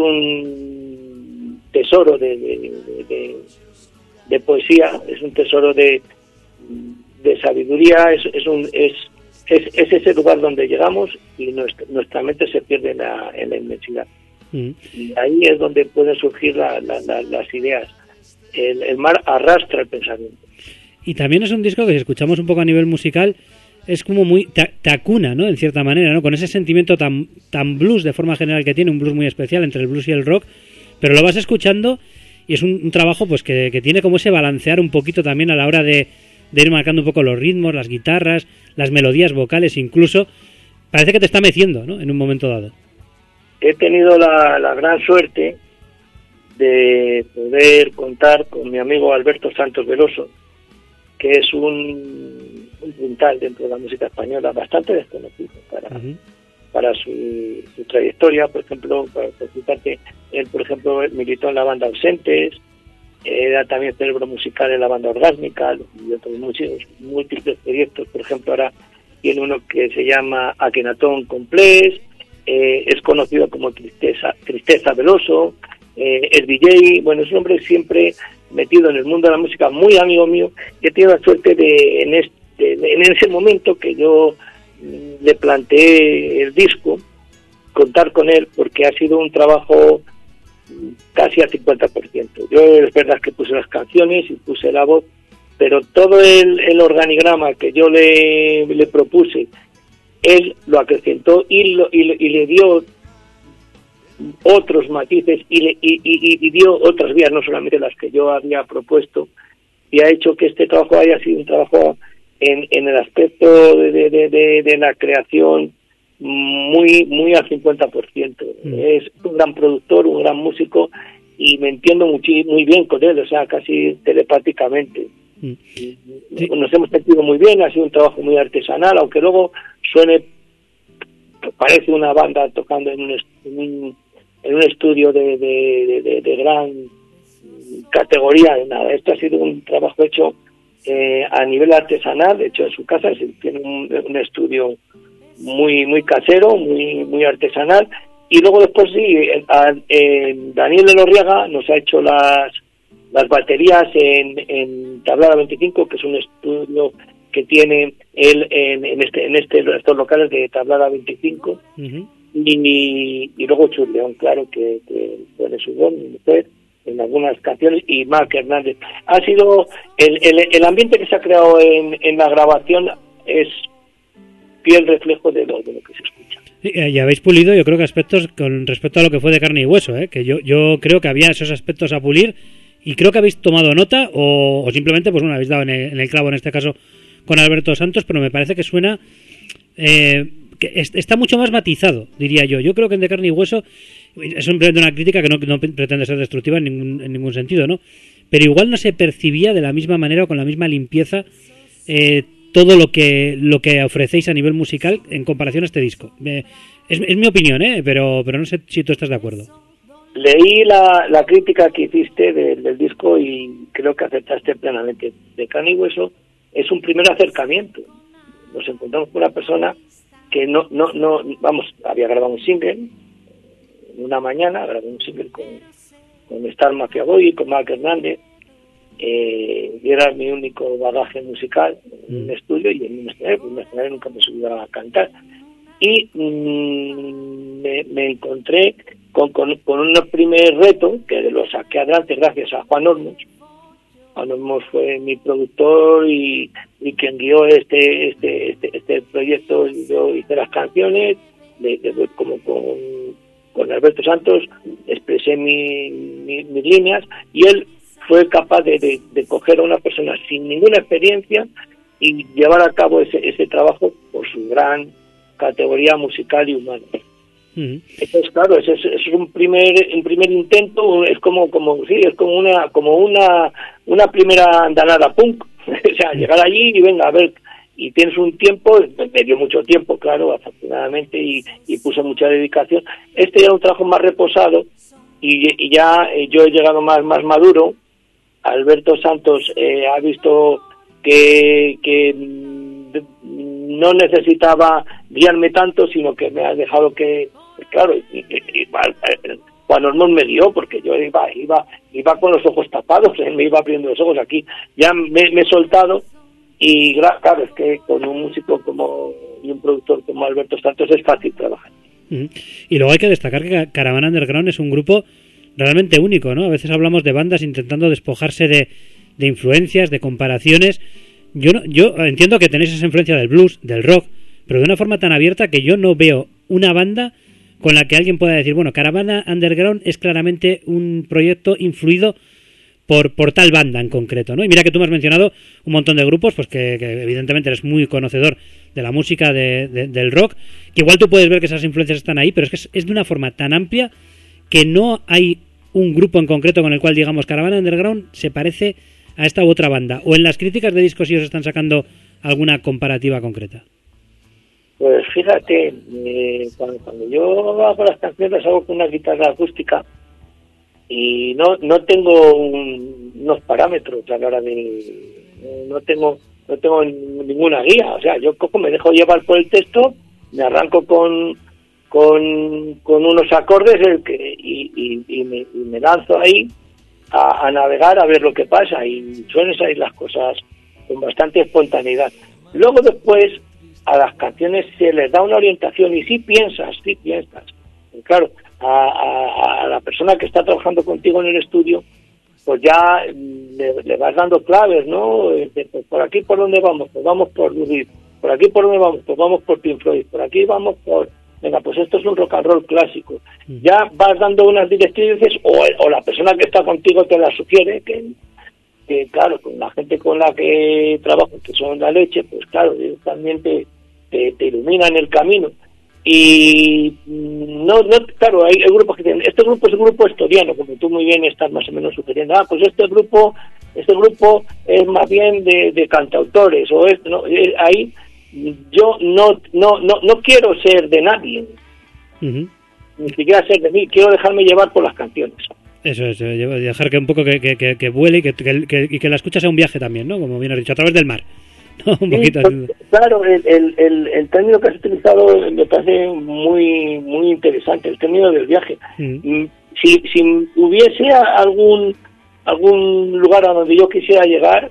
un tesoro de, de, de, de poesía, es un tesoro de, de sabiduría, es, es un es, es, es ese lugar donde llegamos y nuestra, nuestra mente se pierde en la, en la inmensidad. Mm. Y ahí es donde pueden surgir la, la, la, las ideas. El, el mar arrastra el pensamiento. Y también es un disco que, si escuchamos un poco a nivel musical, es como muy... te, te acuna, ¿no? En cierta manera, ¿no? Con ese sentimiento tan, tan blues de forma general que tiene, un blues muy especial entre el blues y el rock, pero lo vas escuchando y es un, un trabajo pues que, que tiene como ese balancear un poquito también a la hora de, de ir marcando un poco los ritmos, las guitarras, las melodías vocales incluso. Parece que te está meciendo, ¿no? En un momento dado. He tenido la, la gran suerte de poder contar con mi amigo Alberto Santos Veloso, que es un, un puntal dentro de la música española, bastante desconocido para, uh-huh. para su, su trayectoria. Por ejemplo, para citarte, él, por ejemplo, militó en la banda Ausentes, era también cerebro musical en la banda Orgásmica, y otros muchos, múltiples proyectos. Por ejemplo, ahora tiene uno que se llama Akenatón Complex, eh, es conocido como Tristeza, Tristeza Veloso, eh, es D J, bueno, es un hombre siempre metido en el mundo de la música, muy amigo mío, que tiene la suerte de en, este, en ese momento que yo le planteé el disco, contar con él, porque ha sido un trabajo casi al cincuenta por ciento. Yo es verdad que puse las canciones y puse la voz, pero todo el, el organigrama que yo le, le propuse, él lo acrecentó y, lo, y, y le dio otros matices y, le, y, y, y dio otras vías, no solamente las que yo había propuesto, y ha hecho que este trabajo haya sido un trabajo en, en el aspecto de, de, de, de la creación muy muy al cincuenta por ciento. Mm. Es un gran productor, un gran músico, y me entiendo muy, muy bien con él, o sea, casi telepáticamente. Mm. Sí. Nos hemos sentido muy bien, ha sido un trabajo muy artesanal, aunque luego suene, parece una banda tocando en un, en un, en un estudio de, de, de, de, de gran categoría. Nada, esto ha sido un trabajo hecho eh, a nivel artesanal, hecho en su casa. Tiene un, un estudio muy muy casero, muy muy artesanal, y luego después sí, eh, eh, Daniel Elorriaga nos ha hecho las las baterías en, en Tablada veinticinco, que es un estudio que tiene él en, en este en este estos locales de Tablada veinticinco. Uh-huh. y, y luego Chus León, claro, que, que pone su voz, mi mujer, en algunas canciones, y Marc Hernández. Ha sido el, el, el ambiente que se ha creado en, en la grabación es fiel reflejo de lo, de lo que se escucha. Y, y habéis pulido, yo creo que aspectos con respecto a lo que fue de Carne y Hueso, ¿eh? Que yo yo creo que había esos aspectos a pulir, y creo que habéis tomado nota o, o simplemente pues bueno, habéis dado en el, en el clavo en este caso con Alberto Santos, pero me parece que suena eh, que es, está mucho más matizado, diría yo. Yo creo que en De Carne y Hueso es simplemente una crítica que no, no pretende ser destructiva en ningún, en ningún sentido, ¿no? Pero igual no se percibía de la misma manera o con la misma limpieza eh, todo lo que lo que ofrecéis a nivel musical en comparación a este disco. Eh, es, es mi opinión, ¿eh? Pero, pero no sé si tú estás de acuerdo. Leí la, la crítica que hiciste del, del disco y creo que aceptaste plenamente. De Carne y Hueso es un primer acercamiento. Nos encontramos con una persona que no, no, no, vamos, había grabado un single una mañana, grabó un single con, con Star Mafia Boy y con Marc Hernández. Eh, y era mi único bagaje musical en un estudio, y en un escenario, pues un escenario nunca me subí a cantar, y mmm, me, me encontré con, con, con un primer reto que lo saqué adelante gracias a Juan Olmos. Juan Olmos fue mi productor y, y quien guió este este este, este proyecto. Yo hice las canciones de, de, como con, con Alberto Santos, expresé mi, mi, mis líneas, y él fue capaz de, de, de coger a una persona sin ninguna experiencia y llevar a cabo ese, ese trabajo por su gran categoría musical y humana. Uh-huh. Entonces, claro, eso es, eso es un primer un primer intento, es como como sí, es como una como una una primera andanada punk. O sea, uh-huh. Llegar allí y venga, a ver, y tienes un tiempo, me dio mucho tiempo, claro, afortunadamente, y, y puse mucha dedicación. Este era un trabajo más reposado, y, y ya eh, yo he llegado más más maduro. Alberto Santos eh, ha visto que, que no necesitaba guiarme tanto, sino que me ha dejado que, claro, y, y, y, Juan Olmos me guió, porque yo iba iba iba con los ojos tapados, él me iba abriendo los ojos. Aquí ya me, me he soltado, y claro, es que con un músico como y un productor como Alberto Santos es fácil trabajar. Uh-huh. Y luego hay que destacar que Caravana Underground es un grupo realmente único, ¿no? A veces hablamos de bandas intentando despojarse de, de influencias, de comparaciones. Yo no, yo entiendo que tenéis esa influencia del blues, del rock, pero de una forma tan abierta que yo no veo una banda con la que alguien pueda decir, bueno, Caravana Underground es claramente un proyecto influido por, por tal banda en concreto, ¿no? Y mira que tú me has mencionado un montón de grupos, pues que, que evidentemente eres muy conocedor de la música de, de, del rock, que igual tú puedes ver que esas influencias están ahí, pero es que es, es de una forma tan amplia que no hay un grupo en concreto con el cual digamos Caravana Underground se parece a esta u otra banda, o en las críticas de discos si os están sacando alguna comparativa concreta. Pues fíjate, eh, cuando, cuando yo hago las canciones las hago con una guitarra acústica y no no tengo un, unos parámetros a la hora de no tengo no tengo ninguna guía, o sea, yo cojo, me dejo llevar por el texto, me arranco con con con unos acordes el que, y, y, y, me, y me lanzo ahí a, a navegar a ver lo que pasa, y suelen salir las cosas con bastante espontaneidad. Luego después a las canciones se les da una orientación, y sí piensas, sí piensas claro, a, a, a la persona que está trabajando contigo en el estudio, pues ya le, le vas dando claves, ¿no? Pues por aquí por dónde vamos, pues vamos por Lurid, por aquí por dónde vamos, pues vamos por Pink Floyd, por aquí vamos por, venga, pues esto es un rock and roll clásico. Mm. Ya vas dando unas directrices, o, o la persona que está contigo te la sugiere, que, que claro, con la gente con la que trabajo, que son la leche, pues claro, ellos también te, te, te iluminan el camino. Y no, no, claro, hay, hay grupos que tienen, este grupo es un grupo historiano, como tú muy bien estás más o menos sugiriendo, ah, pues este grupo, este grupo es más bien de, de cantautores, o es, no, eh, ahí yo no, no, no, no quiero ser de nadie, uh-huh. ni siquiera ser de mí, quiero dejarme llevar por las canciones. Eso es, dejar que un poco que, que, que, que vuele y que, que, que, y que la escucha sea un viaje también, ¿no? Como bien has dicho, a través del mar. No, un poquito sí, claro, el, el, el, el término que has utilizado me parece muy muy interesante, el término del viaje. Mm. Si, si hubiese algún algún lugar a donde yo quisiera llegar,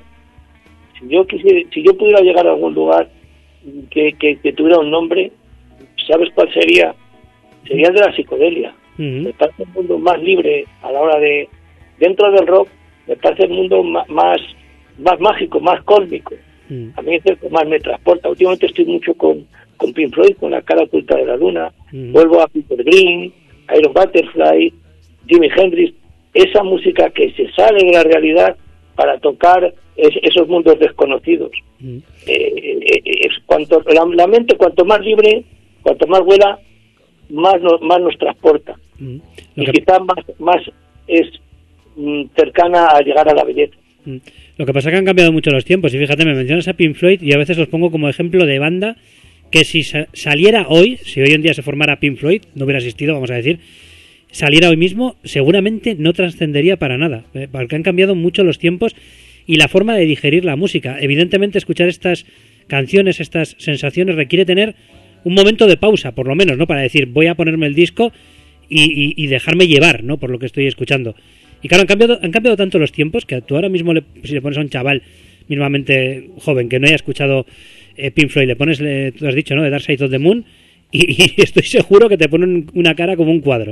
si yo quisiera, si yo pudiera llegar a algún lugar que, que, que tuviera un nombre, ¿sabes cuál sería? Sería el de la psicodelia. Mm. Me parece un mundo más libre a la hora de, dentro del rock, me parece el mundo más, más, más mágico, más cósmico. A mí es el que más me transporta. Últimamente estoy mucho con, con Pink Floyd, con La cara oculta de la luna. Mm. Vuelvo a Peter Green, Iron Butterfly, Jimi Hendrix. Esa música que se sale de la realidad para tocar es, esos mundos desconocidos. Mm. Eh, eh, es cuanto la, la mente, cuanto más libre, cuanto más vuela, más, no, más nos transporta. Mm. Y que... quizás más, más es mm, cercana a llegar a la belleza. Lo que pasa es que han cambiado mucho los tiempos y fíjate, me mencionas a Pink Floyd y a veces los pongo como ejemplo de banda que si sa- saliera hoy, si hoy en día se formara Pink Floyd, no hubiera existido, vamos a decir, saliera hoy mismo, seguramente no trascendería para nada, eh, porque han cambiado mucho los tiempos y la forma de digerir la música. Evidentemente escuchar estas canciones, estas sensaciones requiere tener un momento de pausa, por lo menos, ¿no? Para decir, voy a ponerme el disco y, y, y dejarme llevar, ¿no? Por lo que estoy escuchando. Y claro, han cambiado, han cambiado tanto los tiempos que tú ahora mismo, le, si le pones a un chaval mismamente joven que no haya escuchado eh, Pink Floyd, le pones, le, tú has dicho, ¿no?, de Dark Side of the Moon, y, y estoy seguro que te ponen una cara como un cuadro.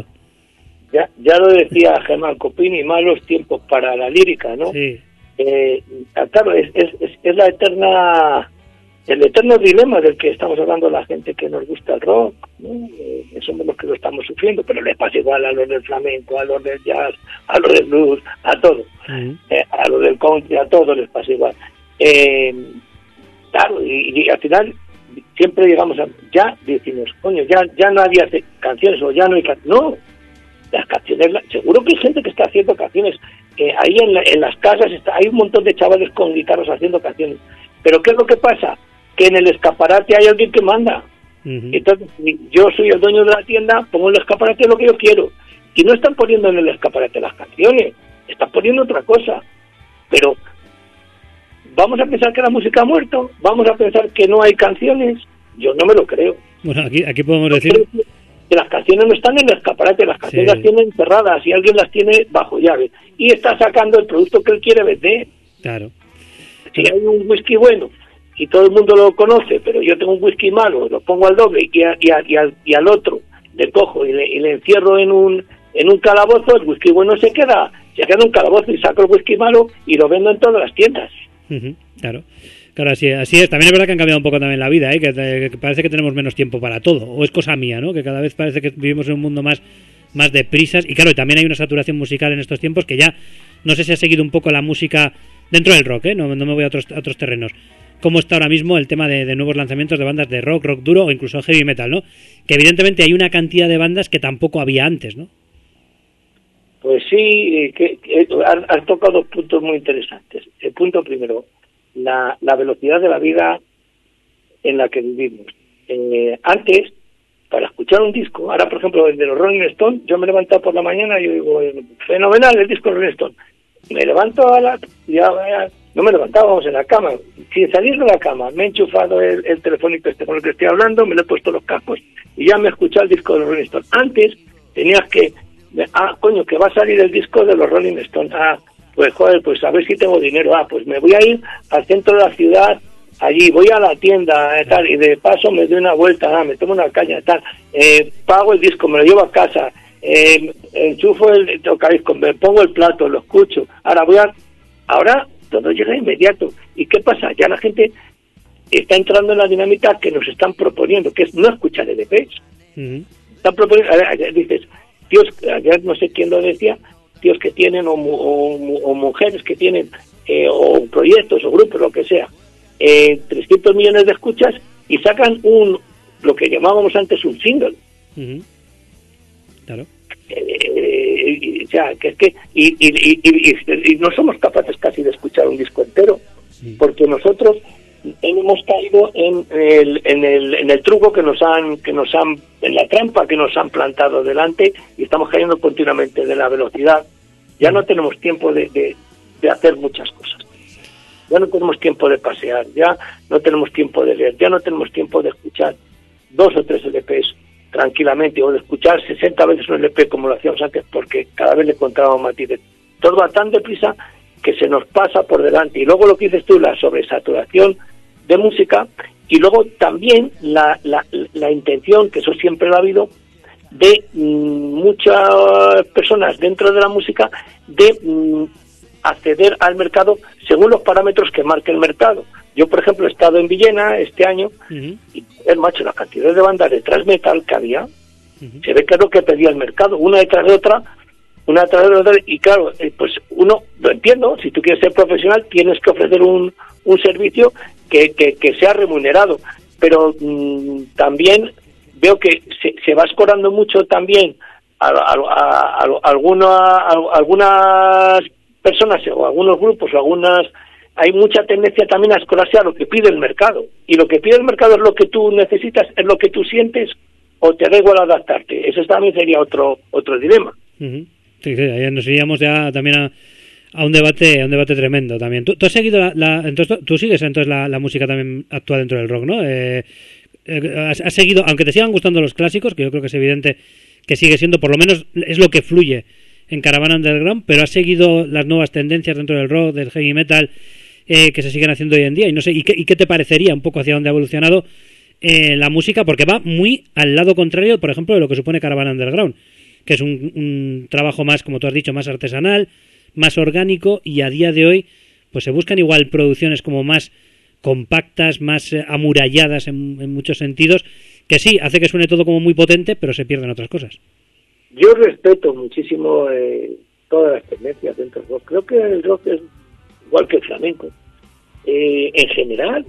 Ya, ya lo decía Germán Copini, malos tiempos para la lírica, ¿no? Sí. Eh, claro, es, es, es, es la eterna... el eterno dilema del que estamos hablando la gente que nos gusta el rock, ¿no? Eh, somos los que lo estamos sufriendo, pero les pasa igual a los del flamenco, a los del jazz, a los del blues, a todos, uh-huh. eh, a los del country, a todos les pasa igual. Eh, claro, y, y al final siempre llegamos a, ya decimos, coño, ya ya nadie hace canciones o ya no hay canciones. No, las canciones, seguro que hay gente que está haciendo canciones, eh, ahí en, la, en las casas está, hay un montón de chavales con guitarras haciendo canciones, pero ¿qué es lo que pasa? Que en el escaparate hay alguien que manda. Uh-huh. Entonces, yo soy el dueño de la tienda, pongo en el escaparate lo que yo quiero. Y no están poniendo en el escaparate las canciones, están poniendo otra cosa. Pero, ¿vamos a pensar que la música ha muerto? ¿Vamos a pensar que no hay canciones? Yo no me lo creo. Bueno, aquí, aquí podemos yo decir... que las canciones no están en el escaparate, las canciones sí. las tienen cerradas y alguien las tiene bajo llave. Y está sacando el producto que él quiere vender. Claro. Si hay un whisky bueno y todo el mundo lo conoce, pero yo tengo un whisky malo, lo pongo al doble y, a, y, a, y, al, y al otro le cojo y le, y le encierro en un en un calabozo, el whisky bueno se queda, se queda en un calabozo y saco el whisky malo y lo vendo en todas las tiendas. Uh-huh, claro, claro, así, así es. También es verdad que han cambiado un poco también la vida, ¿eh? que, que parece que tenemos menos tiempo para todo, o es cosa mía, ¿no? Que cada vez parece que vivimos en un mundo más, más de prisas, y claro, también hay una saturación musical en estos tiempos que ya, no sé si ha seguido un poco la música dentro del rock, ¿eh? no, no me voy a otros, a otros terrenos. Cómo está ahora mismo el tema de, de nuevos lanzamientos de bandas de rock, rock duro o incluso heavy metal, ¿no? Que evidentemente hay una cantidad de bandas que tampoco había antes, ¿no? Pues sí, que, que has, has tocado dos puntos muy interesantes. El punto primero, la, la velocidad de la vida en la que vivimos. Eh, antes, para escuchar un disco, ahora por ejemplo el de los Rolling Stones, yo me levanto por la mañana y yo digo, fenomenal el disco de Rolling Stones. Me levanto a la... Ya, ya, no me levantábamos en la cama, sin salir de la cama, me he enchufado el, el telefónico este con el que estoy hablando, me le he puesto los cascos y ya me he escuchado el disco de los Rolling Stones. Antes tenías que, ah, coño, que va a salir el disco de los Rolling Stones, ah, pues joder, pues a ver si tengo dinero, ah, pues me voy a ir al centro de la ciudad allí, voy a la tienda, eh, tal, y de paso me doy una vuelta, ah, me tomo una caña, tal, eh, pago el disco, me lo llevo a casa, eh, enchufo el tocadisco, me pongo el plato, lo escucho, ahora voy a... Ahora todo llega inmediato. ¿Y qué pasa? Ya la gente está entrando en la dinámica que nos están proponiendo, que es no escuchar L Pes. Uh-huh. Están proponiendo, dices, tíos, ayer no sé quién lo decía, tíos que tienen, o, o, o mujeres que tienen, eh, o proyectos, o grupos, lo que sea, eh, trescientos millones de escuchas y sacan un, lo que llamábamos antes un single. Uh-huh. Claro. Eh, y, o sea, que es que y, y, y, y, y no somos capaces casi de escuchar un disco entero, sí. Porque nosotros hemos caído en el, en el en el truco que nos han que nos han en la trampa que nos han plantado delante, y estamos cayendo continuamente de la velocidad. Ya no tenemos tiempo de, de, de hacer muchas cosas, ya no tenemos tiempo de pasear, ya no tenemos tiempo de leer, ya no tenemos tiempo de escuchar dos o tres L Pes tranquilamente, o de escuchar sesenta veces un L P como lo hacíamos antes, porque cada vez le encontrábamos matices. Todo va tan deprisa que se nos pasa por delante. Y luego lo que dices tú, la sobresaturación de música, y luego también la, la, la intención, que eso siempre lo ha habido, de mmm, muchas personas dentro de la música de mmm, acceder al mercado según los parámetros que marque el mercado. Yo, por ejemplo, he estado en Villena este año, uh-huh. y el macho, la cantidad de bandas de thrash metal que había, uh-huh. se ve que es lo que pedía el mercado, una detrás de otra, una detrás de otra, y claro, eh, pues uno, lo entiendo, si tú quieres ser profesional tienes que ofrecer un, un servicio que, que, que sea remunerado, pero mmm, también veo que se, se va escorando mucho también a, a, a, a, a, alguna, a algunas personas o algunos grupos o algunas... Hay mucha tendencia también a escolarse a lo que pide el mercado. Y lo que pide el mercado es lo que tú necesitas, es lo que tú sientes, o te da igual adaptarte. Eso también sería otro otro dilema. Uh-huh. Sí, sí, ahí nos iríamos ya también a, a un debate a un debate tremendo también. Tú, tú has seguido la, la entonces tú sigues entonces la, la música también actual dentro del rock, ¿no? Eh, eh, has, has seguido, aunque te sigan gustando los clásicos, que yo creo que es evidente que sigue siendo, por lo menos es lo que fluye en Caravana Underground, pero has seguido las nuevas tendencias dentro del rock, del heavy metal, Eh, que se siguen haciendo hoy en día, y no sé, ¿y qué, y qué te parecería un poco hacia dónde ha evolucionado eh, la música? Porque va muy al lado contrario, por ejemplo, de lo que supone Caravana Underground, que es un, un trabajo más, como tú has dicho, más artesanal, más orgánico, y a día de hoy pues se buscan igual producciones como más compactas, más eh, amuralladas en, en muchos sentidos, que sí, hace que suene todo como muy potente, pero se pierden otras cosas. Yo respeto muchísimo eh, todas las tendencias dentro del rock. Creo que el rock es igual que el flamenco. Eh, en general,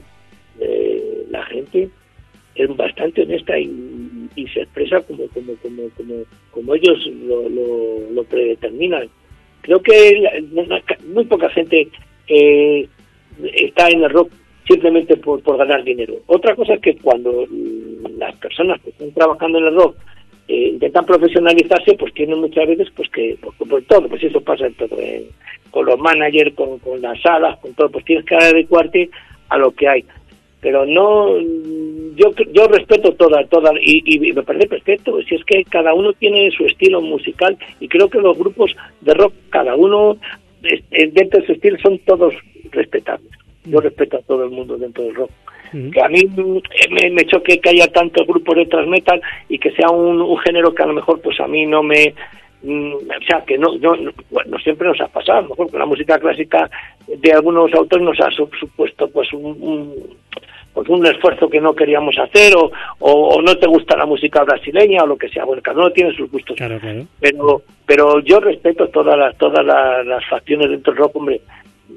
eh, la gente es bastante honesta y, y se expresa como como como como, como ellos lo, lo, lo predeterminan. Creo que la, muy poca gente eh, está en el rock simplemente por, por ganar dinero. Otra cosa es que cuando las personas que están trabajando en el rock eh, intentan profesionalizarse, pues tienen muchas veces pues que por, por todo, pues eso pasa en todo, en, con los managers, con, con las salas, con todo, pues tienes que adecuarte a lo que hay. Pero no, yo yo respeto toda, toda y, y me parece perfecto, si es que cada uno tiene su estilo musical, y creo que los grupos de rock, cada uno dentro de su estilo son todos respetables. Yo respeto a todo el mundo dentro del rock. Uh-huh. Que a mí me, me choque que haya tantos grupos de thrash metal y que sea un, un género que a lo mejor pues a mí no me... Mm, o sea, que no, no, no, bueno, siempre nos ha pasado. A lo mejor con la música clásica de algunos autores nos ha supuesto pues un... un pues un esfuerzo que no queríamos hacer, o, o, o no te gusta la música brasileña o lo que sea. Bueno, cada uno tiene sus gustos. Claro, claro. Pero pero yo respeto todas las todas las, las facciones dentro del rock, hombre.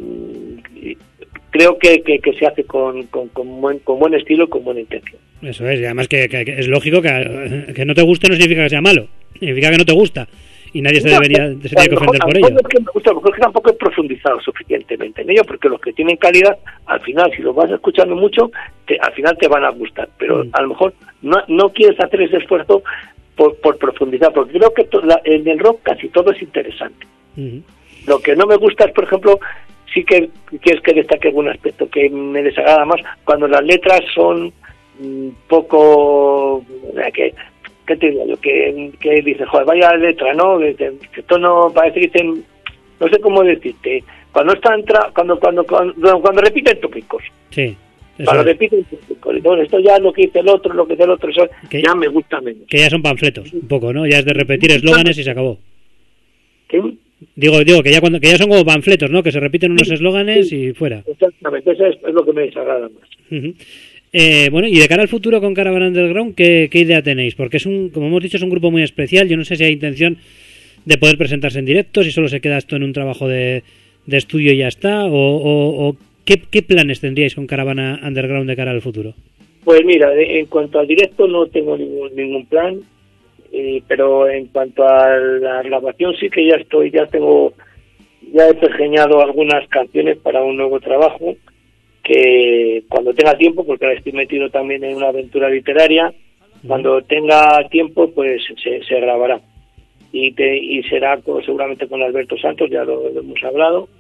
Creo que, que, que se hace con, con, con, buen, con buen estilo y con buena intención. Eso es, y además que, que, que es lógico que, que no te guste no significa que sea malo, significa que no te gusta. Y nadie se no, debería se tiene que ofender por ello. Es que me gusta, a lo mejor que tampoco he profundizado suficientemente en ello, porque los que tienen calidad, al final, si los vas escuchando mucho, te, al final te van a gustar. Pero mm. a lo mejor no, no quieres hacer ese esfuerzo por, por profundizar, porque creo que to, la, en el rock casi todo es interesante. Mm. Lo que no me gusta es, por ejemplo, sí que quieres que destaque algún aspecto que me desagrada más, cuando las letras son un poco... que ¿Qué te digo yo? Que, que dices, joder, vaya letra, ¿no? Esto no parece que dicen, no sé cómo decirte, cuando están tra- cuando, cuando cuando cuando repiten tópicos. Sí, Para repito, bueno, esto ya es lo que dice el otro, lo que dice el otro, eso que, ya me gusta menos. Que ya son panfletos, un poco, ¿no? Ya es de repetir eslóganes y se acabó. ¿Qué? Digo, digo que ya cuando que ya son como panfletos, ¿no? Que se repiten unos eslóganes sí, y fuera. Exactamente, eso es, es lo que me desagrada más. Uh-huh. Eh, bueno, y de cara al futuro con Caravan Underground, ¿qué, ¿qué idea tenéis? Porque es un, como hemos dicho, es un grupo muy especial. Yo no sé si hay intención de poder presentarse en directo, si solo se queda esto en un trabajo de, de estudio y ya está, o, o, o ¿qué, ¿qué planes tendríais con Caravana Underground de cara al futuro? Pues mira, en cuanto al directo no tengo ningún, ningún plan, eh, pero en cuanto a la grabación sí que ya estoy, ya tengo, ya he pergeñado algunas canciones para un nuevo trabajo, que cuando tenga tiempo, porque ahora estoy metido también en una aventura literaria, cuando tenga tiempo pues se, se grabará. Y, te, y será con, seguramente con Alberto Santos, ya lo, lo hemos hablado,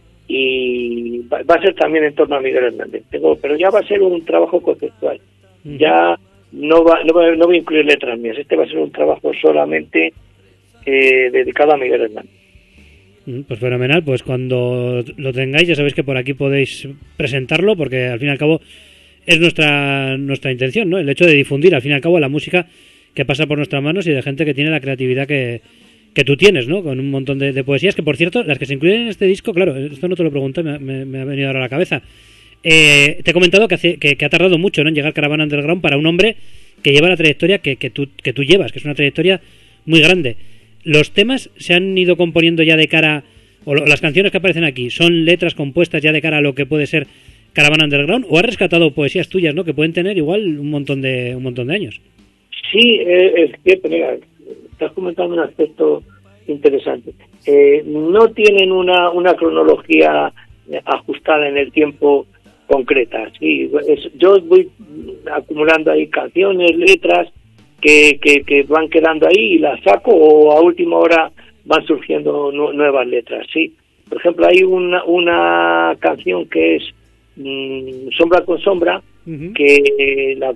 y va, va a ser también en torno a Miguel Hernández, Tengo, pero ya va a ser un trabajo conceptual, uh-huh. ya no va, no va no voy a incluir letras mías, este va a ser un trabajo solamente eh, dedicado a Miguel Hernández. Pues fenomenal, pues cuando lo tengáis ya sabéis que por aquí podéis presentarlo, porque al fin y al cabo es nuestra nuestra intención, ¿no? El hecho de difundir al fin y al cabo la música que pasa por nuestras manos y de gente que tiene la creatividad que, que tú tienes, ¿no? Con un montón de, de poesías que, por cierto, las que se incluyen en este disco, claro, esto no te lo pregunté, me, me, me ha venido ahora a la cabeza. Eh, te he comentado que, hace, que, que ha tardado mucho, ¿no?, en llegar Caravana Underground para un hombre que lleva la trayectoria que, que, tú, que tú llevas, que es una trayectoria muy grande. ¿Los temas se han ido componiendo ya de cara, o lo, las canciones que aparecen aquí, son letras compuestas ya de cara a lo que puede ser Caravana Underground, o has rescatado poesías tuyas, ¿no?, que pueden tener igual un montón de, un montón de años? Sí, es cierto, mira, estás comentando un aspecto interesante. Eh, no tienen una, una cronología ajustada en el tiempo concreta. Sí, es, yo voy acumulando ahí canciones, letras que, que, que van quedando ahí y las saco, o a última hora van surgiendo nu- nuevas letras. Sí, por ejemplo, hay una, una canción que es mmm, Sombra con Sombra, uh-huh. que la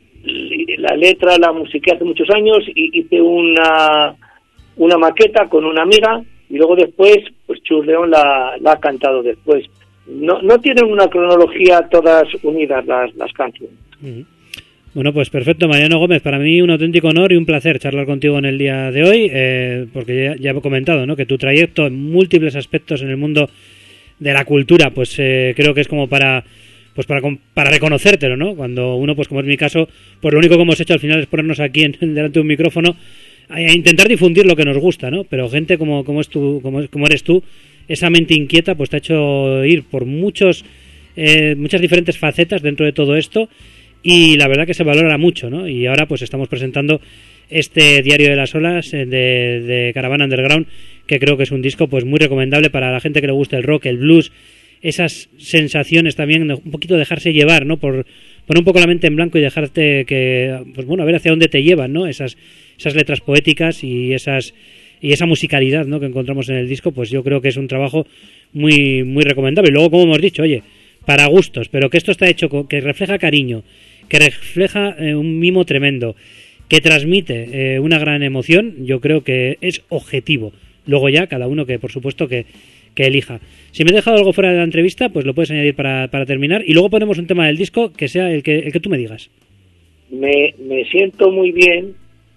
la letra la musiqué hace muchos años y hice una una maqueta con una amiga y luego después pues Chus León la, la ha cantado después. No no tienen una cronología todas unidas las, las canciones. Uh-huh. Bueno, pues perfecto, Mariano Gómez, para mí un auténtico honor y un placer charlar contigo en el día de hoy, eh, porque ya, ya he comentado, ¿no?, que tu trayecto en múltiples aspectos en el mundo de la cultura pues eh, creo que es como para pues para para reconocértelo, ¿no? Cuando uno, pues como es mi caso, pues lo único que hemos hecho al final es ponernos aquí en, delante de un micrófono a, a intentar difundir lo que nos gusta, ¿no? Pero gente como como es tú, como, como eres tú, esa mente inquieta, pues te ha hecho ir por muchos eh, muchas diferentes facetas dentro de todo esto, y la verdad que se valora mucho, ¿no? Y ahora pues estamos presentando este Diario de las Olas de, de Caravana Underground, que creo que es un disco pues muy recomendable para la gente que le gusta el rock, el blues, esas sensaciones también, de un poquito dejarse llevar, ¿no? Por poner un poco la mente en blanco y dejarte que, pues bueno, a ver hacia dónde te llevan, ¿no? Esas esas letras poéticas y esas y esa musicalidad, ¿no?, que encontramos en el disco, pues yo creo que es un trabajo muy muy recomendable. Y luego, como hemos dicho, oye, para gustos, pero que esto está hecho con, que refleja cariño, que refleja eh, un mimo tremendo, que transmite eh, una gran emoción, yo creo que es objetivo. Luego ya cada uno que, por supuesto, que que elija. Si me he dejado algo fuera de la entrevista, pues lo puedes añadir para, para terminar, y luego ponemos un tema del disco que sea el que, el que tú me digas. Me, me siento muy bien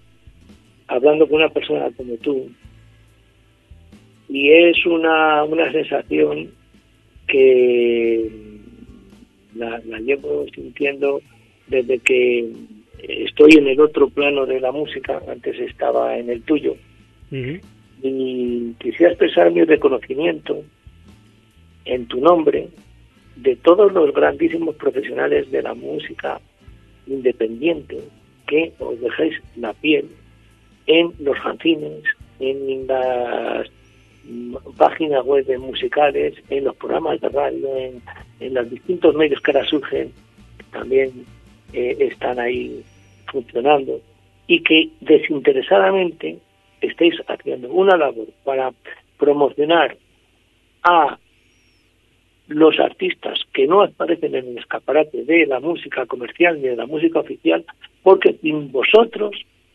hablando con una persona como tú, y es una, una sensación que la, la llevo sintiendo desde que estoy en el otro plano de la música. Antes estaba en el tuyo. Uh-huh. Y quisiera expresar mi reconocimiento en tu nombre de todos los grandísimos profesionales de la música independiente que os dejáis la piel en los fanzines, en las páginas web de musicales, en los programas de radio, en, en los distintos medios que ahora surgen, que también eh, están ahí funcionando, y que desinteresadamente estéis haciendo una labor para promocionar a los artistas que no aparecen en el escaparate de la música comercial ni de la música oficial, porque sin vosotros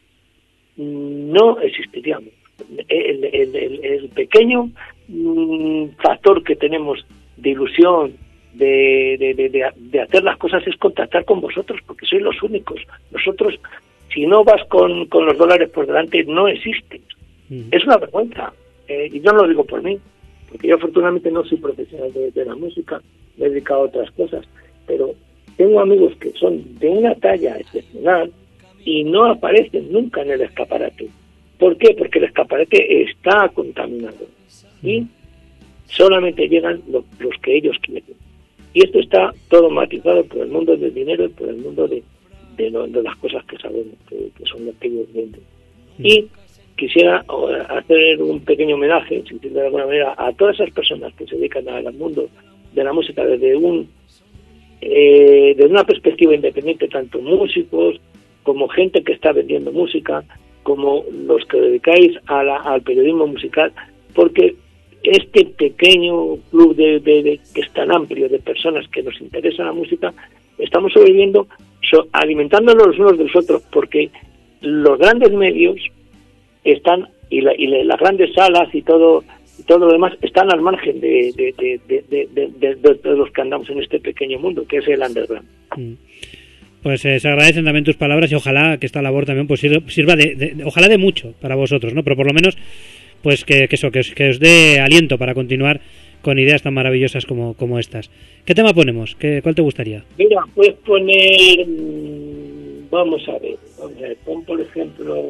no existiríamos. El, el, el, el pequeño mmm, factor que tenemos de ilusión de, de, de, de, de hacer las cosas es contactar con vosotros, porque sois los únicos. Nosotros, si no vas con, con los dólares por delante, no existes. Uh-huh. Es una vergüenza. Eh, y yo no lo digo por mí, porque yo afortunadamente no soy profesional de, de la música, me he dedicado a otras cosas, pero tengo amigos que son de una talla excepcional y no aparecen nunca en el escaparate. ¿Por qué? Porque el escaparate está contaminado y solamente llegan los, los que ellos quieren. Y esto está todo matizado por el mundo del dinero y por el mundo de, de, lo, de las cosas que sabemos, que, que son las que ellos venden. Y quisiera hacer un pequeño homenaje, si de alguna manera, a todas esas personas que se dedican al mundo de la música desde un eh, desde una perspectiva independiente, tanto músicos como gente que está vendiendo música, como los que dedicáis a la, al periodismo musical, porque este pequeño club de, de, de que es tan amplio de personas que nos interesa la música, estamos sobreviviendo, so, alimentándonos los unos de los otros, porque los grandes medios están y, la, y la, las grandes salas y todo y todo lo demás están al margen de, de, de, de, de, de, de, de, de los que andamos en este pequeño mundo, que es el underground. Mm. Pues eh, se agradecen también tus palabras y ojalá que esta labor también pues sirva, sirva de, de, ojalá de mucho para vosotros, ¿no? Pero por lo menos pues que, que eso, que os, que os dé aliento para continuar con ideas tan maravillosas como, como estas. ¿Qué tema ponemos? ¿Qué, ¿Cuál te gustaría? Mira, puedes poner, vamos a ver, vamos a ver, pon por ejemplo,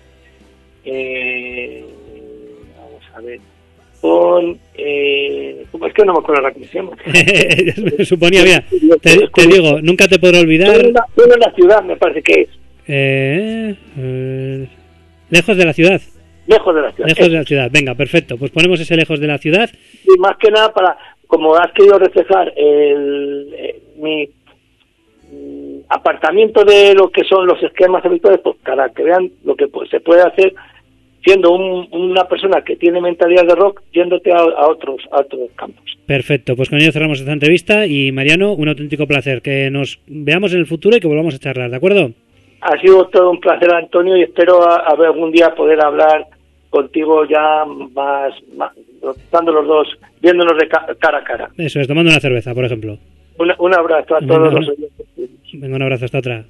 eh, vamos a ver, pon, eh, es que no me acuerdo la que se llama. Suponía, mira, te, te digo, nunca te podré olvidar. Solo en la ciudad, me parece que es. Eh, eh, lejos de la ciudad. Lejos de la ciudad. Lejos de la ciudad, venga, perfecto. Pues ponemos ese lejos de la ciudad. Y más que nada, para como has querido reflejar el, eh, mi mm, apartamiento de lo que son los esquemas habituales, pues para que vean lo que pues, se puede hacer siendo un, una persona que tiene mentalidad de rock, yéndote a, a otros a otros campos. Perfecto, pues con ello cerramos esta entrevista y Mariano, un auténtico placer que nos veamos en el futuro y que volvamos a charlar, ¿de acuerdo? Ha sido todo un placer, Antonio, y espero a, a ver algún día poder hablar contigo ya más, más estando los dos, viéndonos de ca- cara a cara. Eso es, tomando una cerveza, por ejemplo. Una, un abrazo a todos venga, los oyentes. Venga, un abrazo, hasta otra.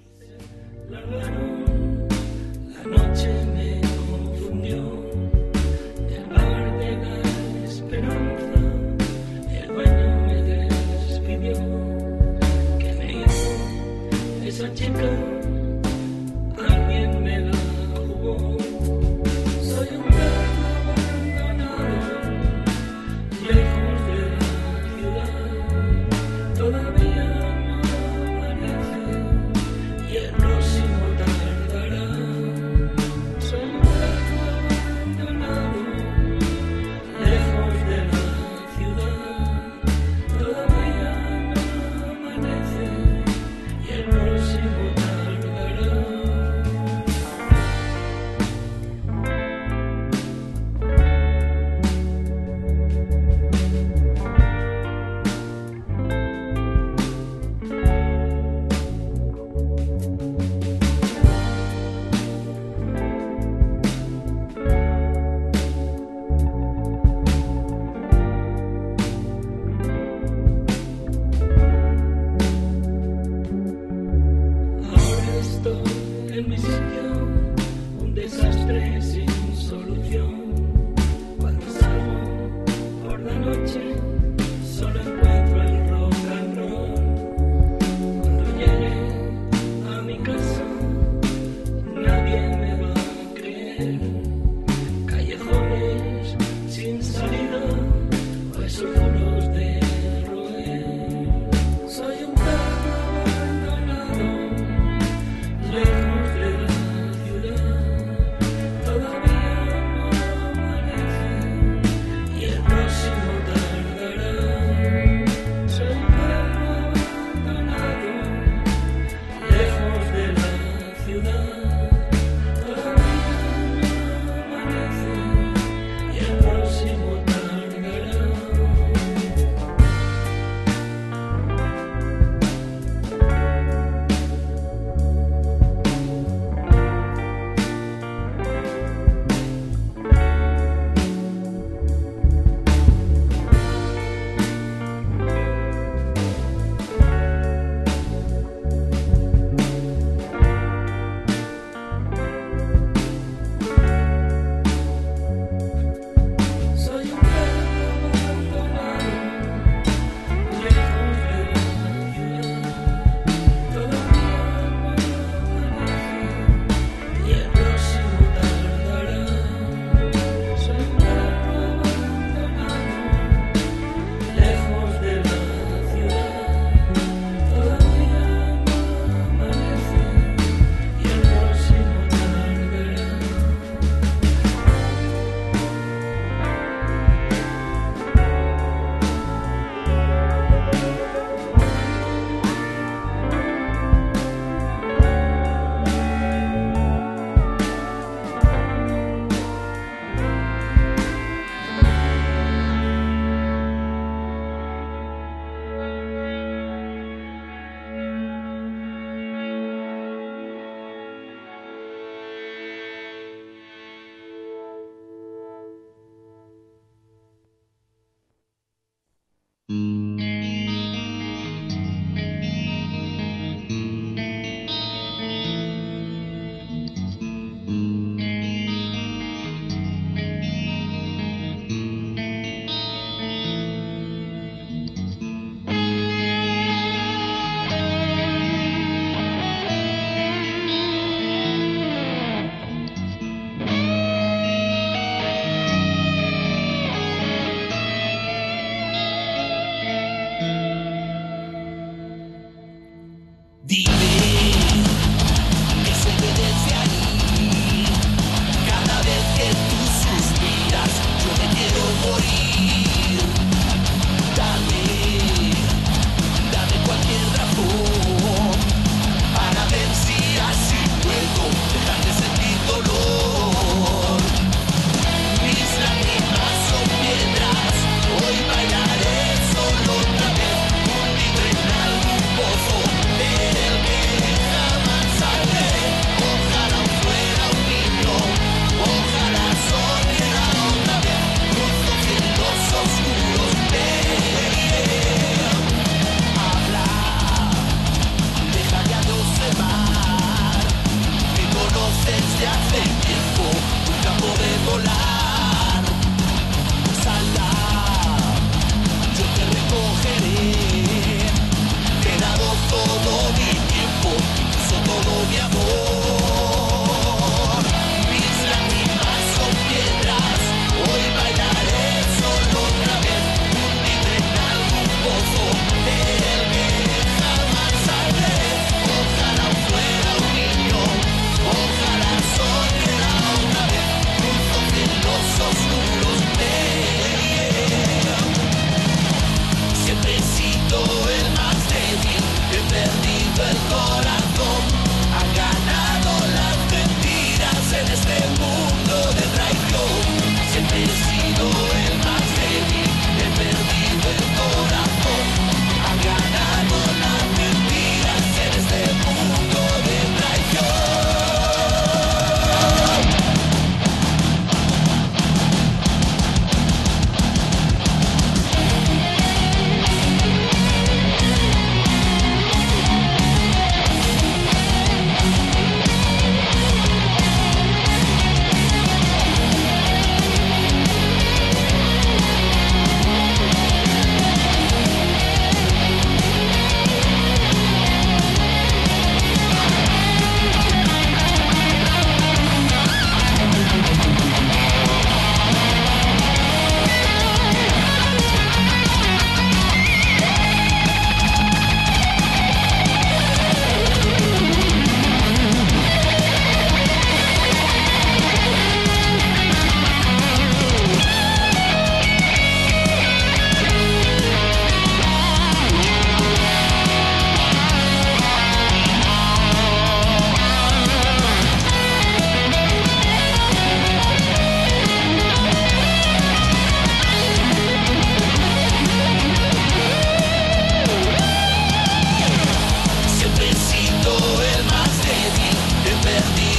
Esa chica, alguien me la jugó. Soy un perro abandonado, lejos de la ciudad. Todavía no amanece y el próximo tardará. Soy un perro abandonado, lejos de la ciudad. Todavía no amanece y el próximo tardará. Ahora estoy en mi sitio, un desastre sin solución. Cuando salgo por la noche, solo encuentro el rock and roll. Cuando llegue a mi casa, nadie me va a creer. Callejones sin salida, huesos duros de roer. Soy un perro abandonado, lejos de la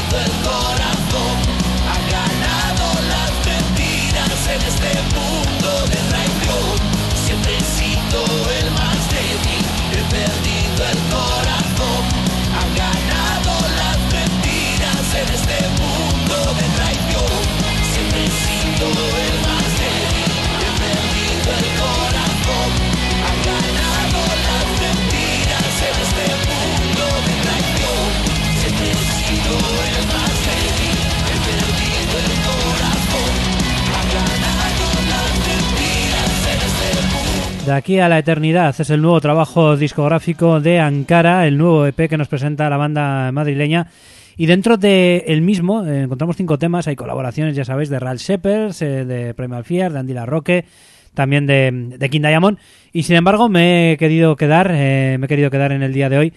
perdido el corazón, ha ganado las mentiras en este mundo de traición. Siempre he sido el más débil, he perdido el corazón, ha ganado las mentiras en este mundo de traición. Siempre he sido el más débil, he perdido el corazón, ha ganado las mentiras en este mundo de traición. Siempre he sido el más débil, he perdido el corazón, ha ganado las mentiras en este mundo. De aquí a la eternidad es el nuevo trabajo discográfico de Ankara, el nuevo E P que nos presenta la banda madrileña. Y dentro del mismo eh, encontramos cinco temas, hay colaboraciones, ya sabéis, de Ral Shepherds, eh, de Primal Fear, de Andy LaRocque, también de, de King Diamond. Y sin embargo me he querido quedar, eh, me he querido quedar en el día de hoy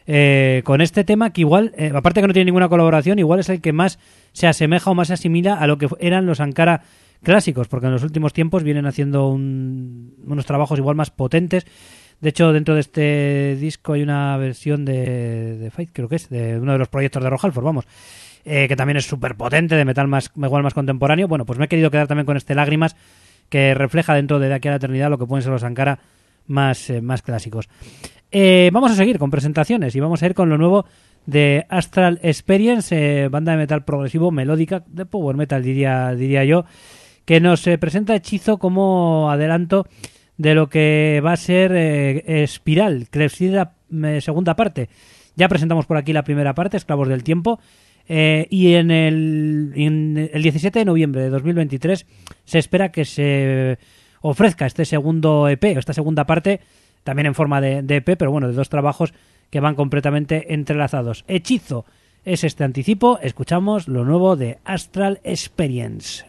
eh, con este tema que igual, eh, aparte que no tiene ninguna colaboración, igual es el que más se asemeja o más se asimila a lo que eran los Ankara clásicos, porque en los últimos tiempos vienen haciendo un, unos trabajos igual más potentes. De hecho, dentro de este disco hay una versión de, de Fight, creo que es, de uno de los proyectos de Rob Halford, vamos, eh, que también es súper potente, de metal más igual más contemporáneo. Bueno, pues me he querido quedar también con este Lágrimas, que refleja dentro de De aquí a la eternidad lo que pueden ser los Ankara más, eh, más clásicos. Eh, vamos a seguir con presentaciones y vamos a ir con lo nuevo de Astral Experience, eh, banda de metal progresivo, melódica, de power metal diría, diría yo, que nos eh, presenta Hechizo como adelanto de lo que va a ser eh, Espiral, Clepsidra, eh, segunda parte. Ya presentamos por aquí la primera parte, Esclavos del Tiempo, eh, y en el, en el diecisiete de noviembre de dos mil veintitrés se espera que se ofrezca este segundo E P, o esta segunda parte, también en forma de, de E P, pero bueno, de dos trabajos que van completamente entrelazados. Hechizo es este anticipo, escuchamos lo nuevo de Astral Experience.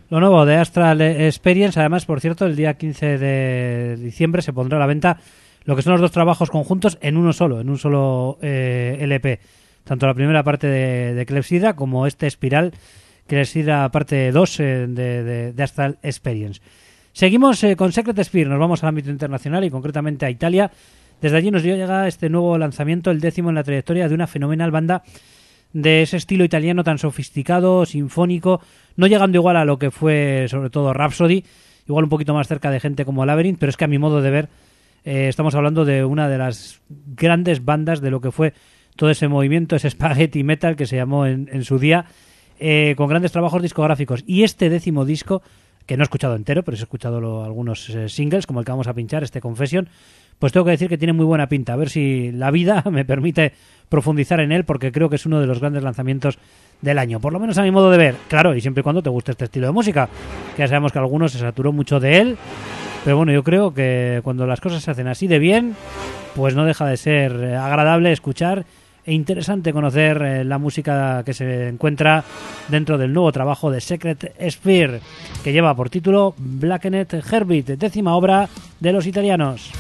Lo nuevo de Astral Experience. Además, por cierto, el día quince de diciembre se pondrá a la venta lo que son los dos trabajos conjuntos en uno solo, en un solo eh, L P. Tanto la primera parte de, de Clepsydra como este Espiral, Clepsydra parte dos eh, de, de, de Astral Experience. Seguimos eh, con Secret Sphere, nos vamos al ámbito internacional y concretamente a Italia. Desde allí nos llega este nuevo lanzamiento, el décimo en la trayectoria de una fenomenal banda de ese estilo italiano tan sofisticado, sinfónico, no llegando igual a lo que fue sobre todo Rhapsody, igual un poquito más cerca de gente como Labyrinth, pero es que a mi modo de ver eh, estamos hablando de una de las grandes bandas de lo que fue todo ese movimiento, ese spaghetti metal que se llamó en, en su día, eh, con grandes trabajos discográficos. Y este décimo disco, que no he escuchado entero, pero he escuchado lo, algunos eh, singles, como el que vamos a pinchar, este Confession, pues tengo que decir que tiene muy buena pinta. A ver si la vida me permite profundizar en él, porque creo que es uno de los grandes lanzamientos del año. Por lo menos a mi modo de ver. Claro, y siempre y cuando te guste este estilo de música, que ya sabemos que a algunos se saturó mucho de él. Pero bueno, yo creo que cuando las cosas se hacen así de bien, pues no deja de ser agradable escuchar e interesante conocer eh, la música que se encuentra dentro del nuevo trabajo de Secret Sphere, que lleva por título Blackened Heartbeat, décima obra de los italianos.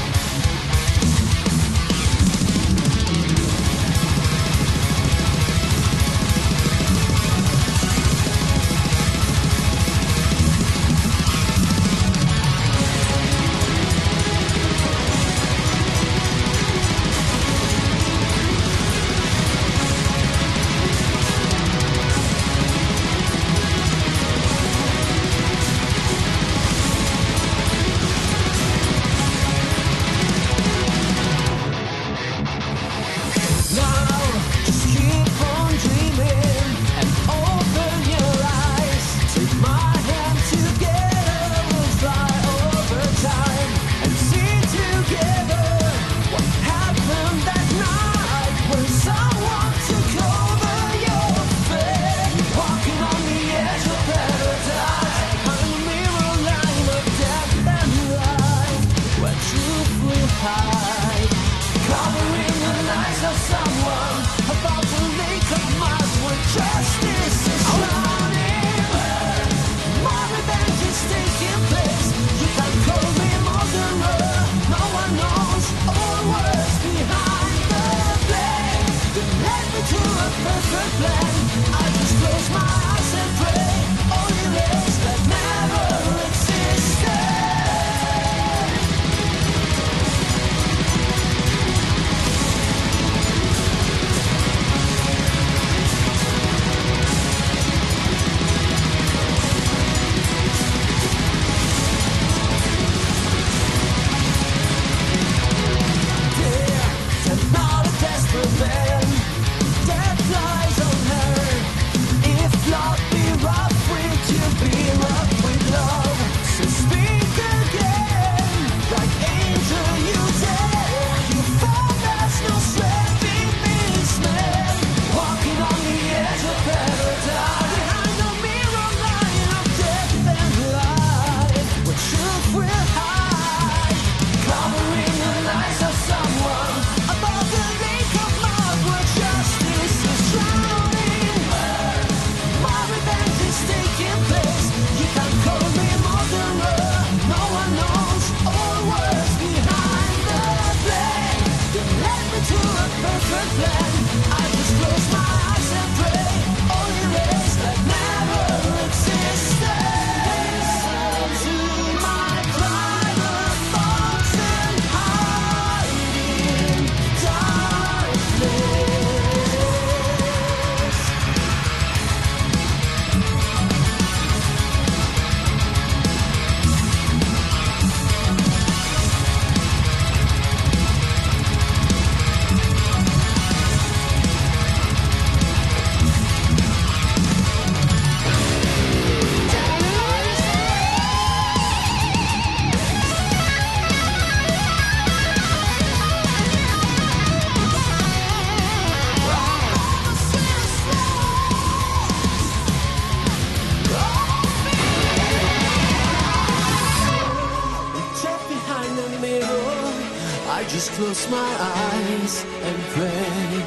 just close my eyes and pray.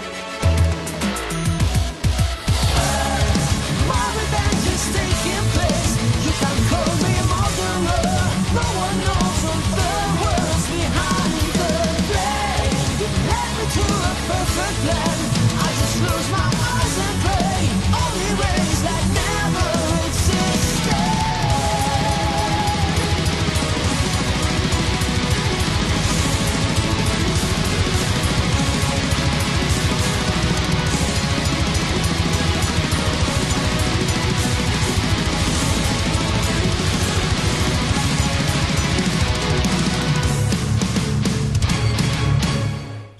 My revenge is taking place.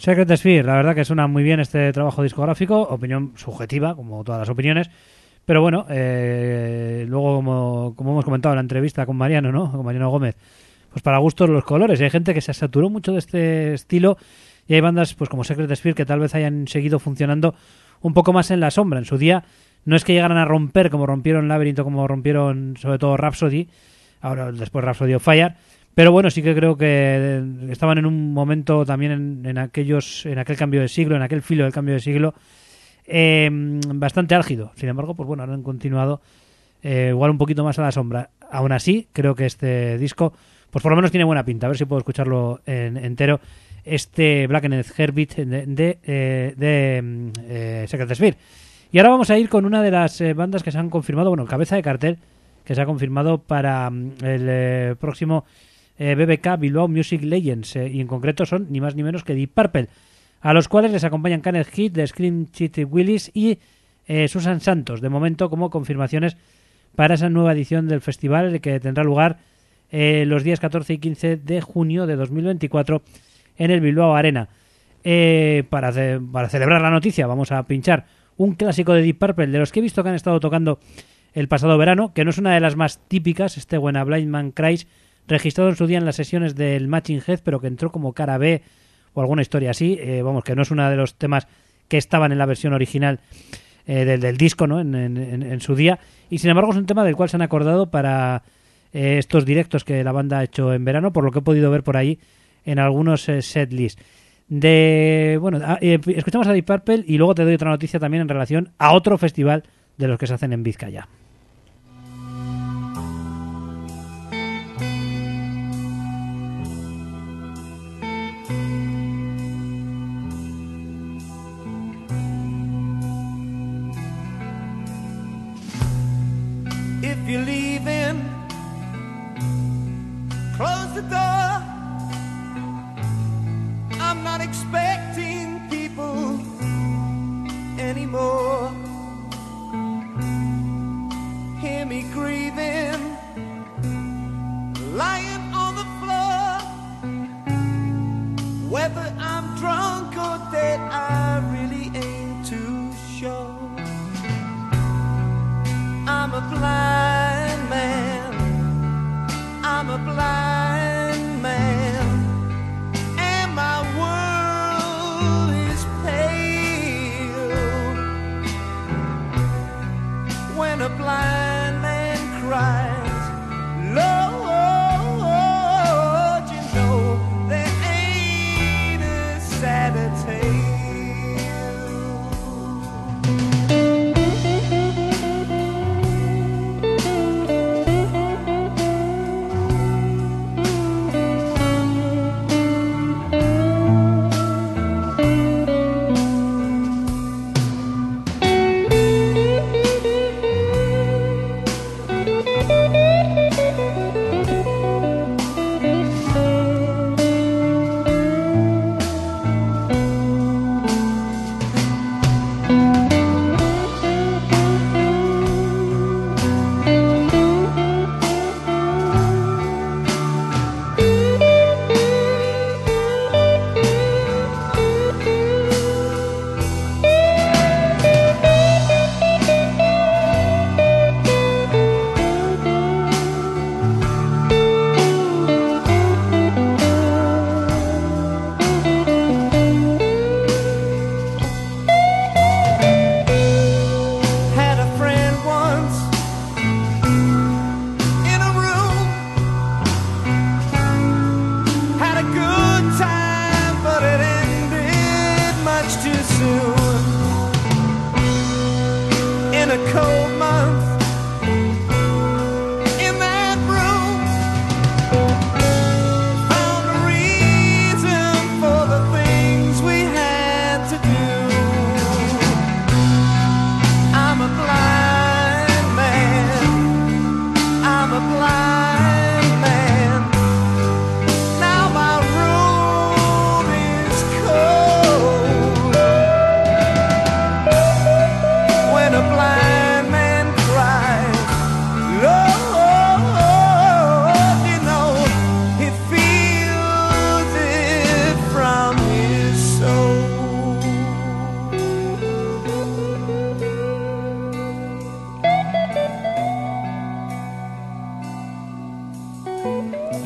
Secret Sphere, la verdad que suena muy bien este trabajo discográfico, opinión subjetiva, como todas las opiniones, pero bueno, eh, luego como, como hemos comentado en la entrevista con Mariano, ¿no? Con Mariano Gómez, pues para gustos los colores, y hay gente que se saturó mucho de este estilo y hay bandas pues como Secret Sphere que tal vez hayan seguido funcionando un poco más en la sombra. En su día no es que llegaran a romper como rompieron Labyrinth o como rompieron sobre todo Rhapsody, ahora después Rhapsody of Fire, pero bueno, sí que creo que estaban en un momento también en, en aquellos, en aquel cambio de siglo, en aquel filo del cambio de siglo, eh, bastante álgido. Sin embargo, pues bueno, ahora han continuado eh, igual un poquito más a la sombra. Aún así, creo que este disco, pues por lo menos tiene buena pinta. A ver si puedo escucharlo en, entero. Este Blackened Heartbeat de, de, eh, de eh, Secret Sphere. Y ahora vamos a ir con una de las eh, bandas que se han confirmado, bueno, cabeza de cartel, que se ha confirmado para el eh, próximo Eh, B B K Bilbao Music Legends, eh, y en concreto son ni más ni menos que Deep Purple, a los cuales les acompañan Kenneth Heat de Scream Cheat Willis y eh, Susan Santos, de momento como confirmaciones para esa nueva edición del festival que tendrá lugar eh, los días catorce y quince de junio de dos mil veinticuatro en el Bilbao Arena. Eh, para, ce- para celebrar la noticia vamos a pinchar un clásico de Deep Purple, de los que he visto que han estado tocando el pasado verano, que no es una de las más típicas, este When a Blind Man Cries, registrado en su día en las sesiones del Matching Head, pero que entró como cara B o alguna historia así. Eh, vamos, que no es uno de los temas que estaban en la versión original eh, del, del disco, ¿no? En, en, en su día. Y sin embargo es un tema del cual se han acordado para eh, estos directos que la banda ha hecho en verano, por lo que he podido ver por ahí en algunos eh, setlists. De, bueno, a, eh, escuchamos a Deep Purple y luego te doy otra noticia también en relación a otro festival de los que se hacen en Vizcaya. If you're leaving, close the door. I'm not expecting people anymore. Hear me grieving, lying on the floor. Whether I'm drunk or dead, I really ain't too sure. I'm a blind man, I'm a blind man, and my world is pale. When a blind man cries, Lord, you know there ain't a sadder tale.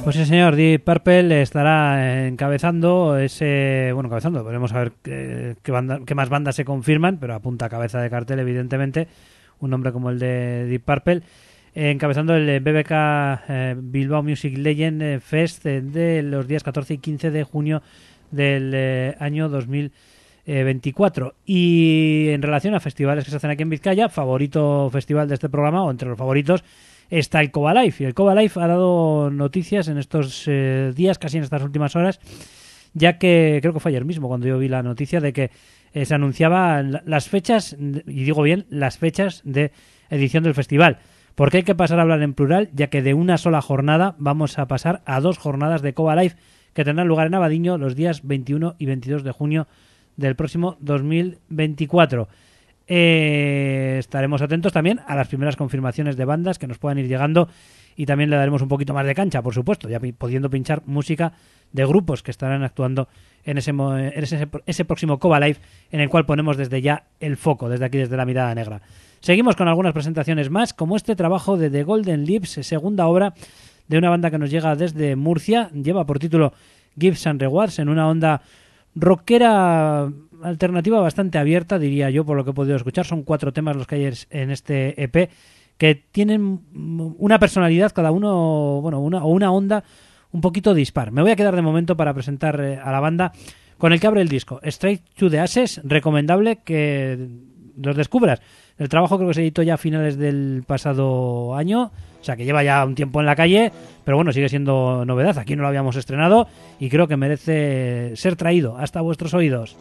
Pues sí, señor, Deep Purple estará encabezando ese... Bueno, encabezando, veremos a ver qué, qué, banda, qué más bandas se confirman, pero apunta a cabeza de cartel, evidentemente, un nombre como el de Deep Purple, eh, encabezando el B B K eh, Bilbao Music Legend Fest eh, de los días catorce y quince de junio del eh, año dos mil veinticuatro. Y en relación a festivales que se hacen aquí en Vizcaya, favorito festival de este programa, o entre los favoritos, está el Cova Life. Y el Cova Life ha dado noticias en estos eh, días, casi en estas últimas horas, ya que creo que fue ayer mismo cuando yo vi la noticia de que eh, se anunciaban las fechas, y digo bien, las fechas de edición del festival. Porque hay que pasar a hablar en plural, ya que de una sola jornada vamos a pasar a dos jornadas de Cova Life que tendrán lugar en Abadiño los días veintiuno y veintidós de junio del próximo dos mil veinticuatro. Eh, estaremos atentos también a las primeras confirmaciones de bandas que nos puedan ir llegando y también le daremos un poquito más de cancha, por supuesto, ya pudiendo pinchar música de grupos que estarán actuando en ese, en ese, ese próximo Cova Live, en el cual ponemos desde ya el foco, desde aquí, desde la mirada negra. Seguimos con algunas presentaciones más, como este trabajo de The Golden Lips, segunda obra de una banda que nos llega desde Murcia, lleva por título Gifts and Rewards, en una onda rockera alternativa bastante abierta, diría yo, por lo que he podido escuchar. Son cuatro temas los que hay en este E P que tienen una personalidad cada uno, bueno, una o una onda un poquito dispar. Me voy a quedar de momento para presentar eh, a la banda con el que abre el disco, Straight to the Ashes. Recomendable que los descubras. El trabajo creo que se editó ya a finales del pasado año, o sea que lleva ya un tiempo en la calle, pero bueno, sigue siendo novedad. Aquí no lo habíamos estrenado y creo que merece ser traído hasta vuestros oídos.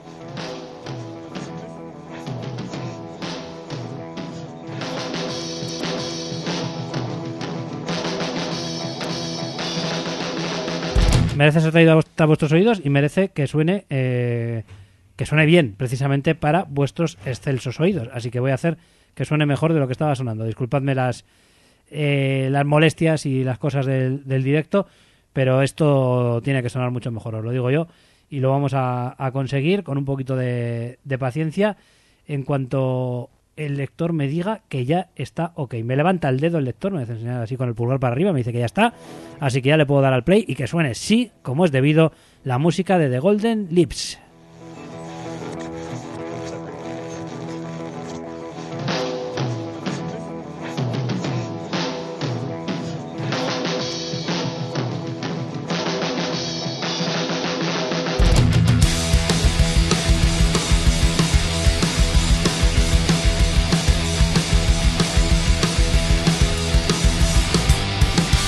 Merece ser traído hasta vuestros oídos y merece que suene eh, que suene bien, precisamente para vuestros excelsos oídos. Así que voy a hacer que suene mejor de lo que estaba sonando. Disculpadme las eh, las molestias y las cosas del, del directo, pero esto tiene que sonar mucho mejor, os lo digo yo, y lo vamos a, a conseguir con un poquito de, de paciencia en cuanto el lector me diga que ya está ok. Me levanta el dedo el lector, me hace enseñar así con el pulgar para arriba, me dice que ya está, así que ya le puedo dar al play y que suene, sí, como es debido, la música de The Golden Lips.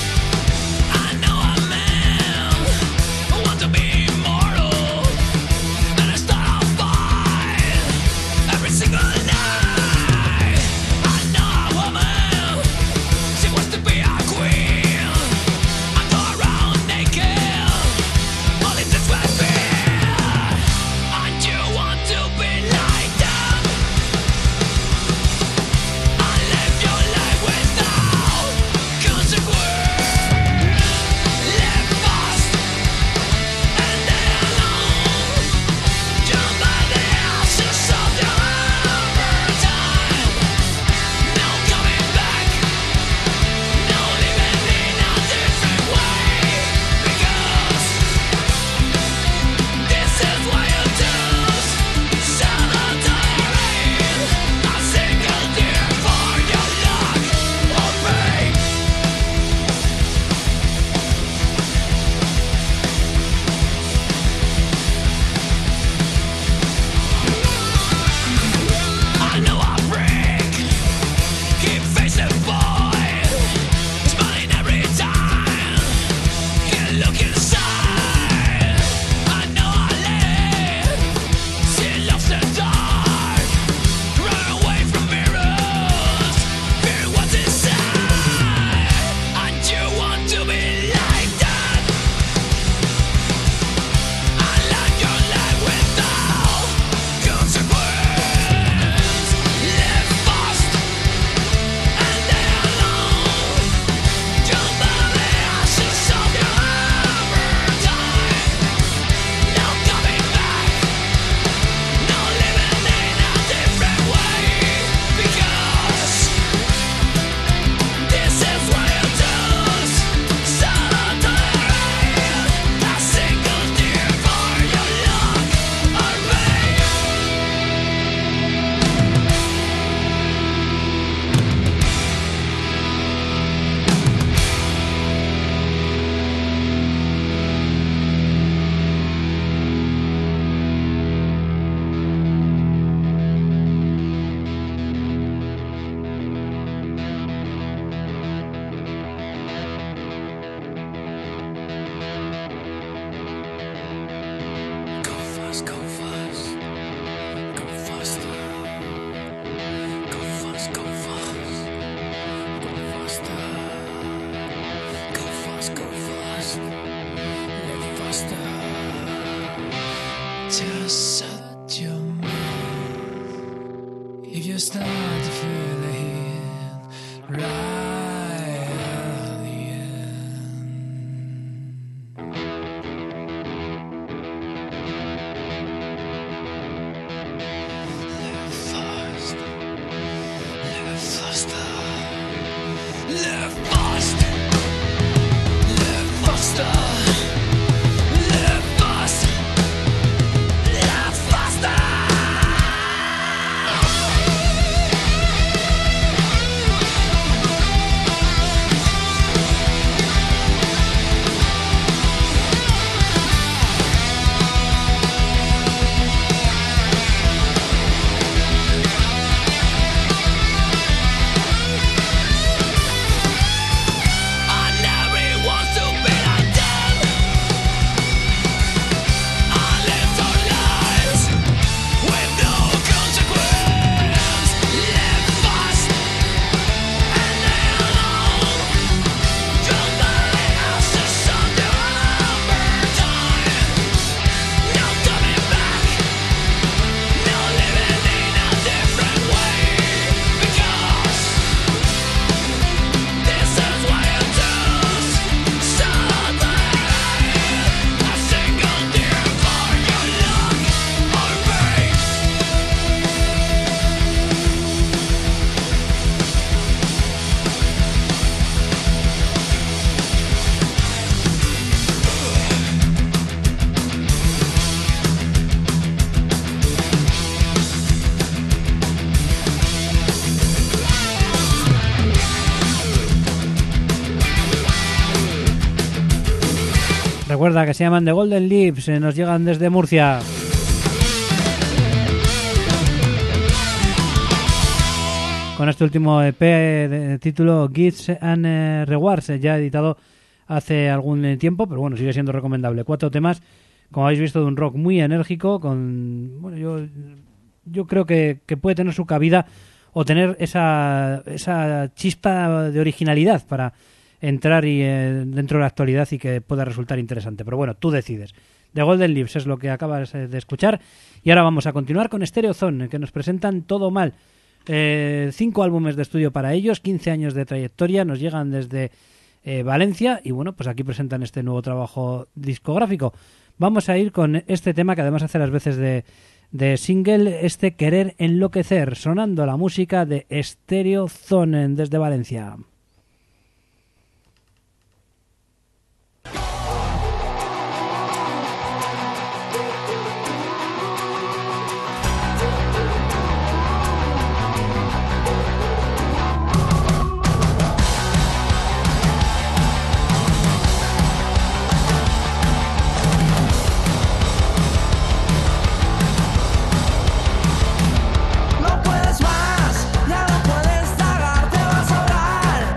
I know a man who wants to be immortal. just shut your mouth if you start to feel the heat right at the end. Live fast, live faster, live fast, live faster. Recuerda que se llaman The Golden Lips, eh, nos llegan desde Murcia. Con este último E P de título Gifts and eh, Rewards, eh, ya editado hace algún eh, tiempo, pero bueno, sigue siendo recomendable. Cuatro temas, como habéis visto, de un rock muy enérgico, con bueno, yo yo creo que, que puede tener su cabida o tener esa, esa chispa de originalidad para entrar y eh, dentro de la actualidad y que pueda resultar interesante. Pero bueno, tú decides. The Golden Lips es lo que acabas de escuchar. Y ahora vamos a continuar con Stereozone, que nos presentan Todo Mal. Eh, cinco álbumes de estudio para ellos, quince años de trayectoria, nos llegan desde eh, Valencia y bueno, pues aquí presentan este nuevo trabajo discográfico. Vamos a ir con este tema que además hace las veces de, de single, este Querer Enloquecer, sonando la música de Stereozone desde Valencia. No puedes más, ya no puedes tragar, te va a sobrar.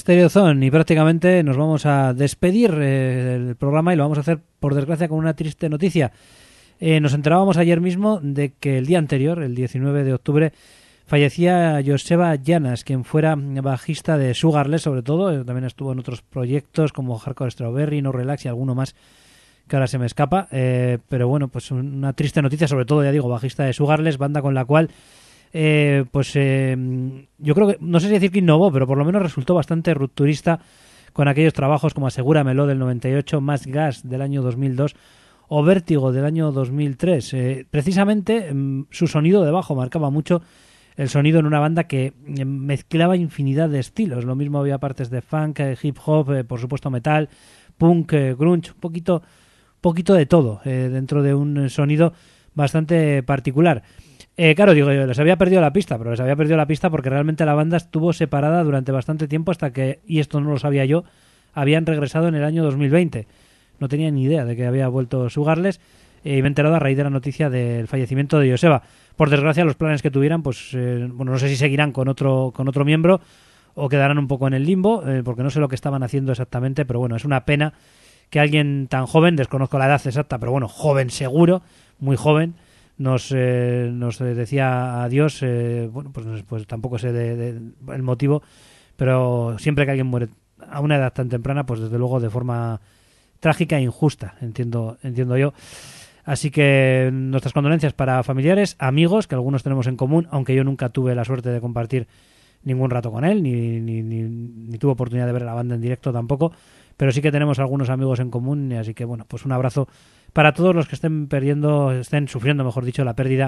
Stereozone y prácticamente nos vamos a despedir eh, del programa y lo vamos a hacer, por desgracia, con una triste noticia. Eh, nos enterábamos ayer mismo de que el día anterior, el diecinueve de octubre, fallecía Joseba Llanas, quien fuera bajista de Sugarless, sobre todo. Eh, también estuvo en otros proyectos como Hardcore Strawberry, No Relax y alguno más que ahora se me escapa. Eh, pero bueno, pues una triste noticia, sobre todo, ya digo, bajista de Sugarless, banda con la cual Eh, pues eh, yo creo que, no sé si decir que innovó, pero por lo menos resultó bastante rupturista con aquellos trabajos como Asegúramelo del noventa y ocho, Más Gas del año dos mil dos o Vértigo del año dos mil tres. Eh, precisamente mm, su sonido de bajo marcaba mucho el sonido en una banda que eh, mezclaba infinidad de estilos. Lo mismo había partes de funk, eh, hip hop, eh, por supuesto metal, punk, eh, grunge, un poquito, poquito de todo eh, dentro de un sonido bastante particular. Eh, claro, digo yo, les había perdido la pista, pero les había perdido la pista porque realmente la banda estuvo separada durante bastante tiempo hasta que, y esto no lo sabía yo, habían regresado en el año dos mil veinte. No tenía ni idea de que había vuelto Sugarless eh, y me he enterado a raíz de la noticia del fallecimiento de Joseba. Por desgracia, los planes que tuvieran, pues eh, bueno, no sé si seguirán con otro, con otro miembro o quedarán un poco en el limbo, eh, porque no sé lo que estaban haciendo exactamente, pero bueno, es una pena que alguien tan joven, desconozco la edad exacta, pero bueno, joven seguro, muy joven, nos eh, nos decía adiós. Eh, bueno, pues, pues tampoco sé de, de, el motivo, pero siempre que alguien muere a una edad tan temprana, pues desde luego de forma trágica e injusta, entiendo entiendo yo. Así que nuestras condolencias para familiares, amigos, que algunos tenemos en común, aunque yo nunca tuve la suerte de compartir ningún rato con él, ni, ni, ni, ni tuve oportunidad de ver a la banda en directo tampoco, pero sí que tenemos algunos amigos en común, así que bueno, pues un abrazo para todos los que estén perdiendo, estén sufriendo, mejor dicho, la pérdida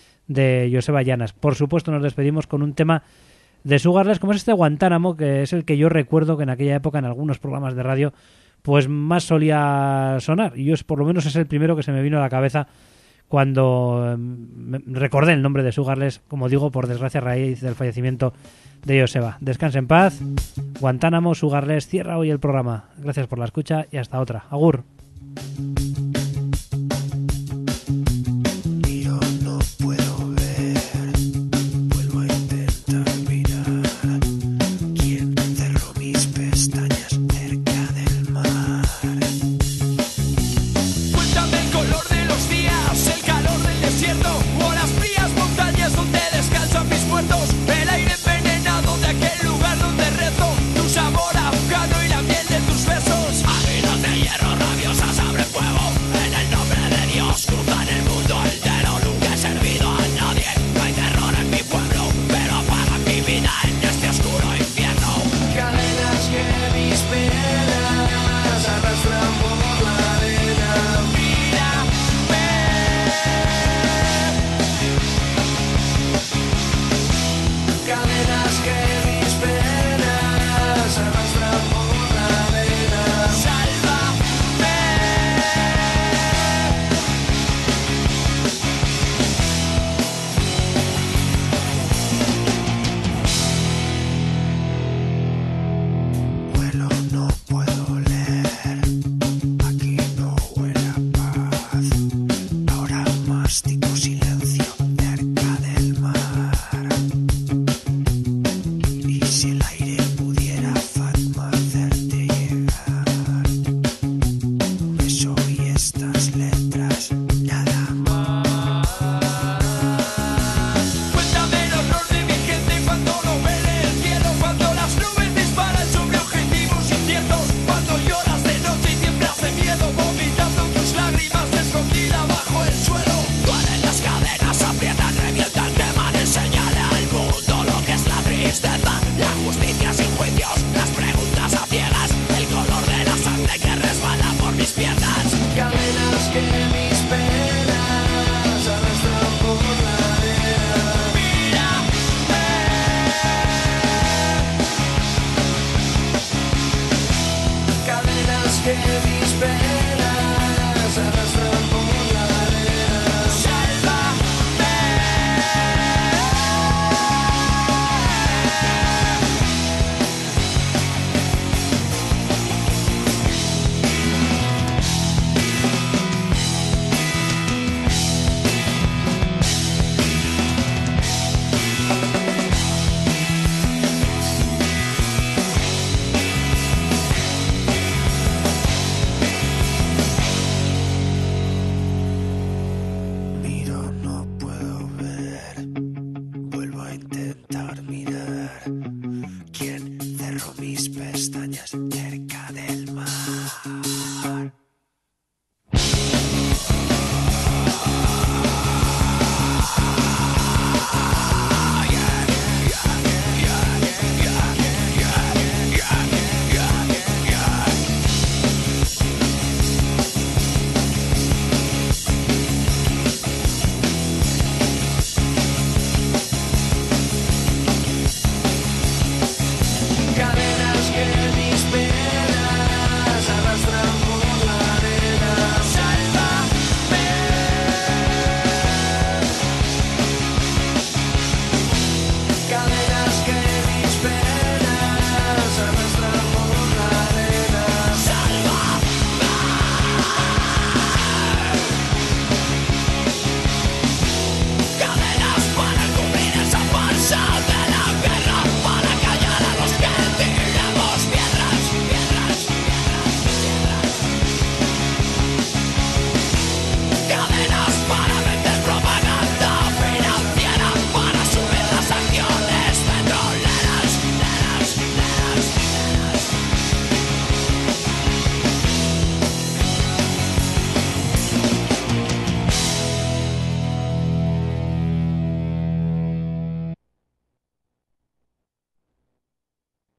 de Joseba Llanas. Por supuesto, nos despedimos con un tema de Sugarless, como es este Guantánamo, que es el que yo recuerdo que en aquella época en algunos programas de radio pues más solía sonar, y yo por lo menos es el primero que se me vino a la cabeza cuando eh, recordé el nombre de Sugarless, como digo, por desgracia a raíz del fallecimiento de Joseba. Descanse en paz. Guantánamo, Sugarless cierra hoy el programa. Gracias por la escucha y hasta otra. Agur. Cadenas que mis penas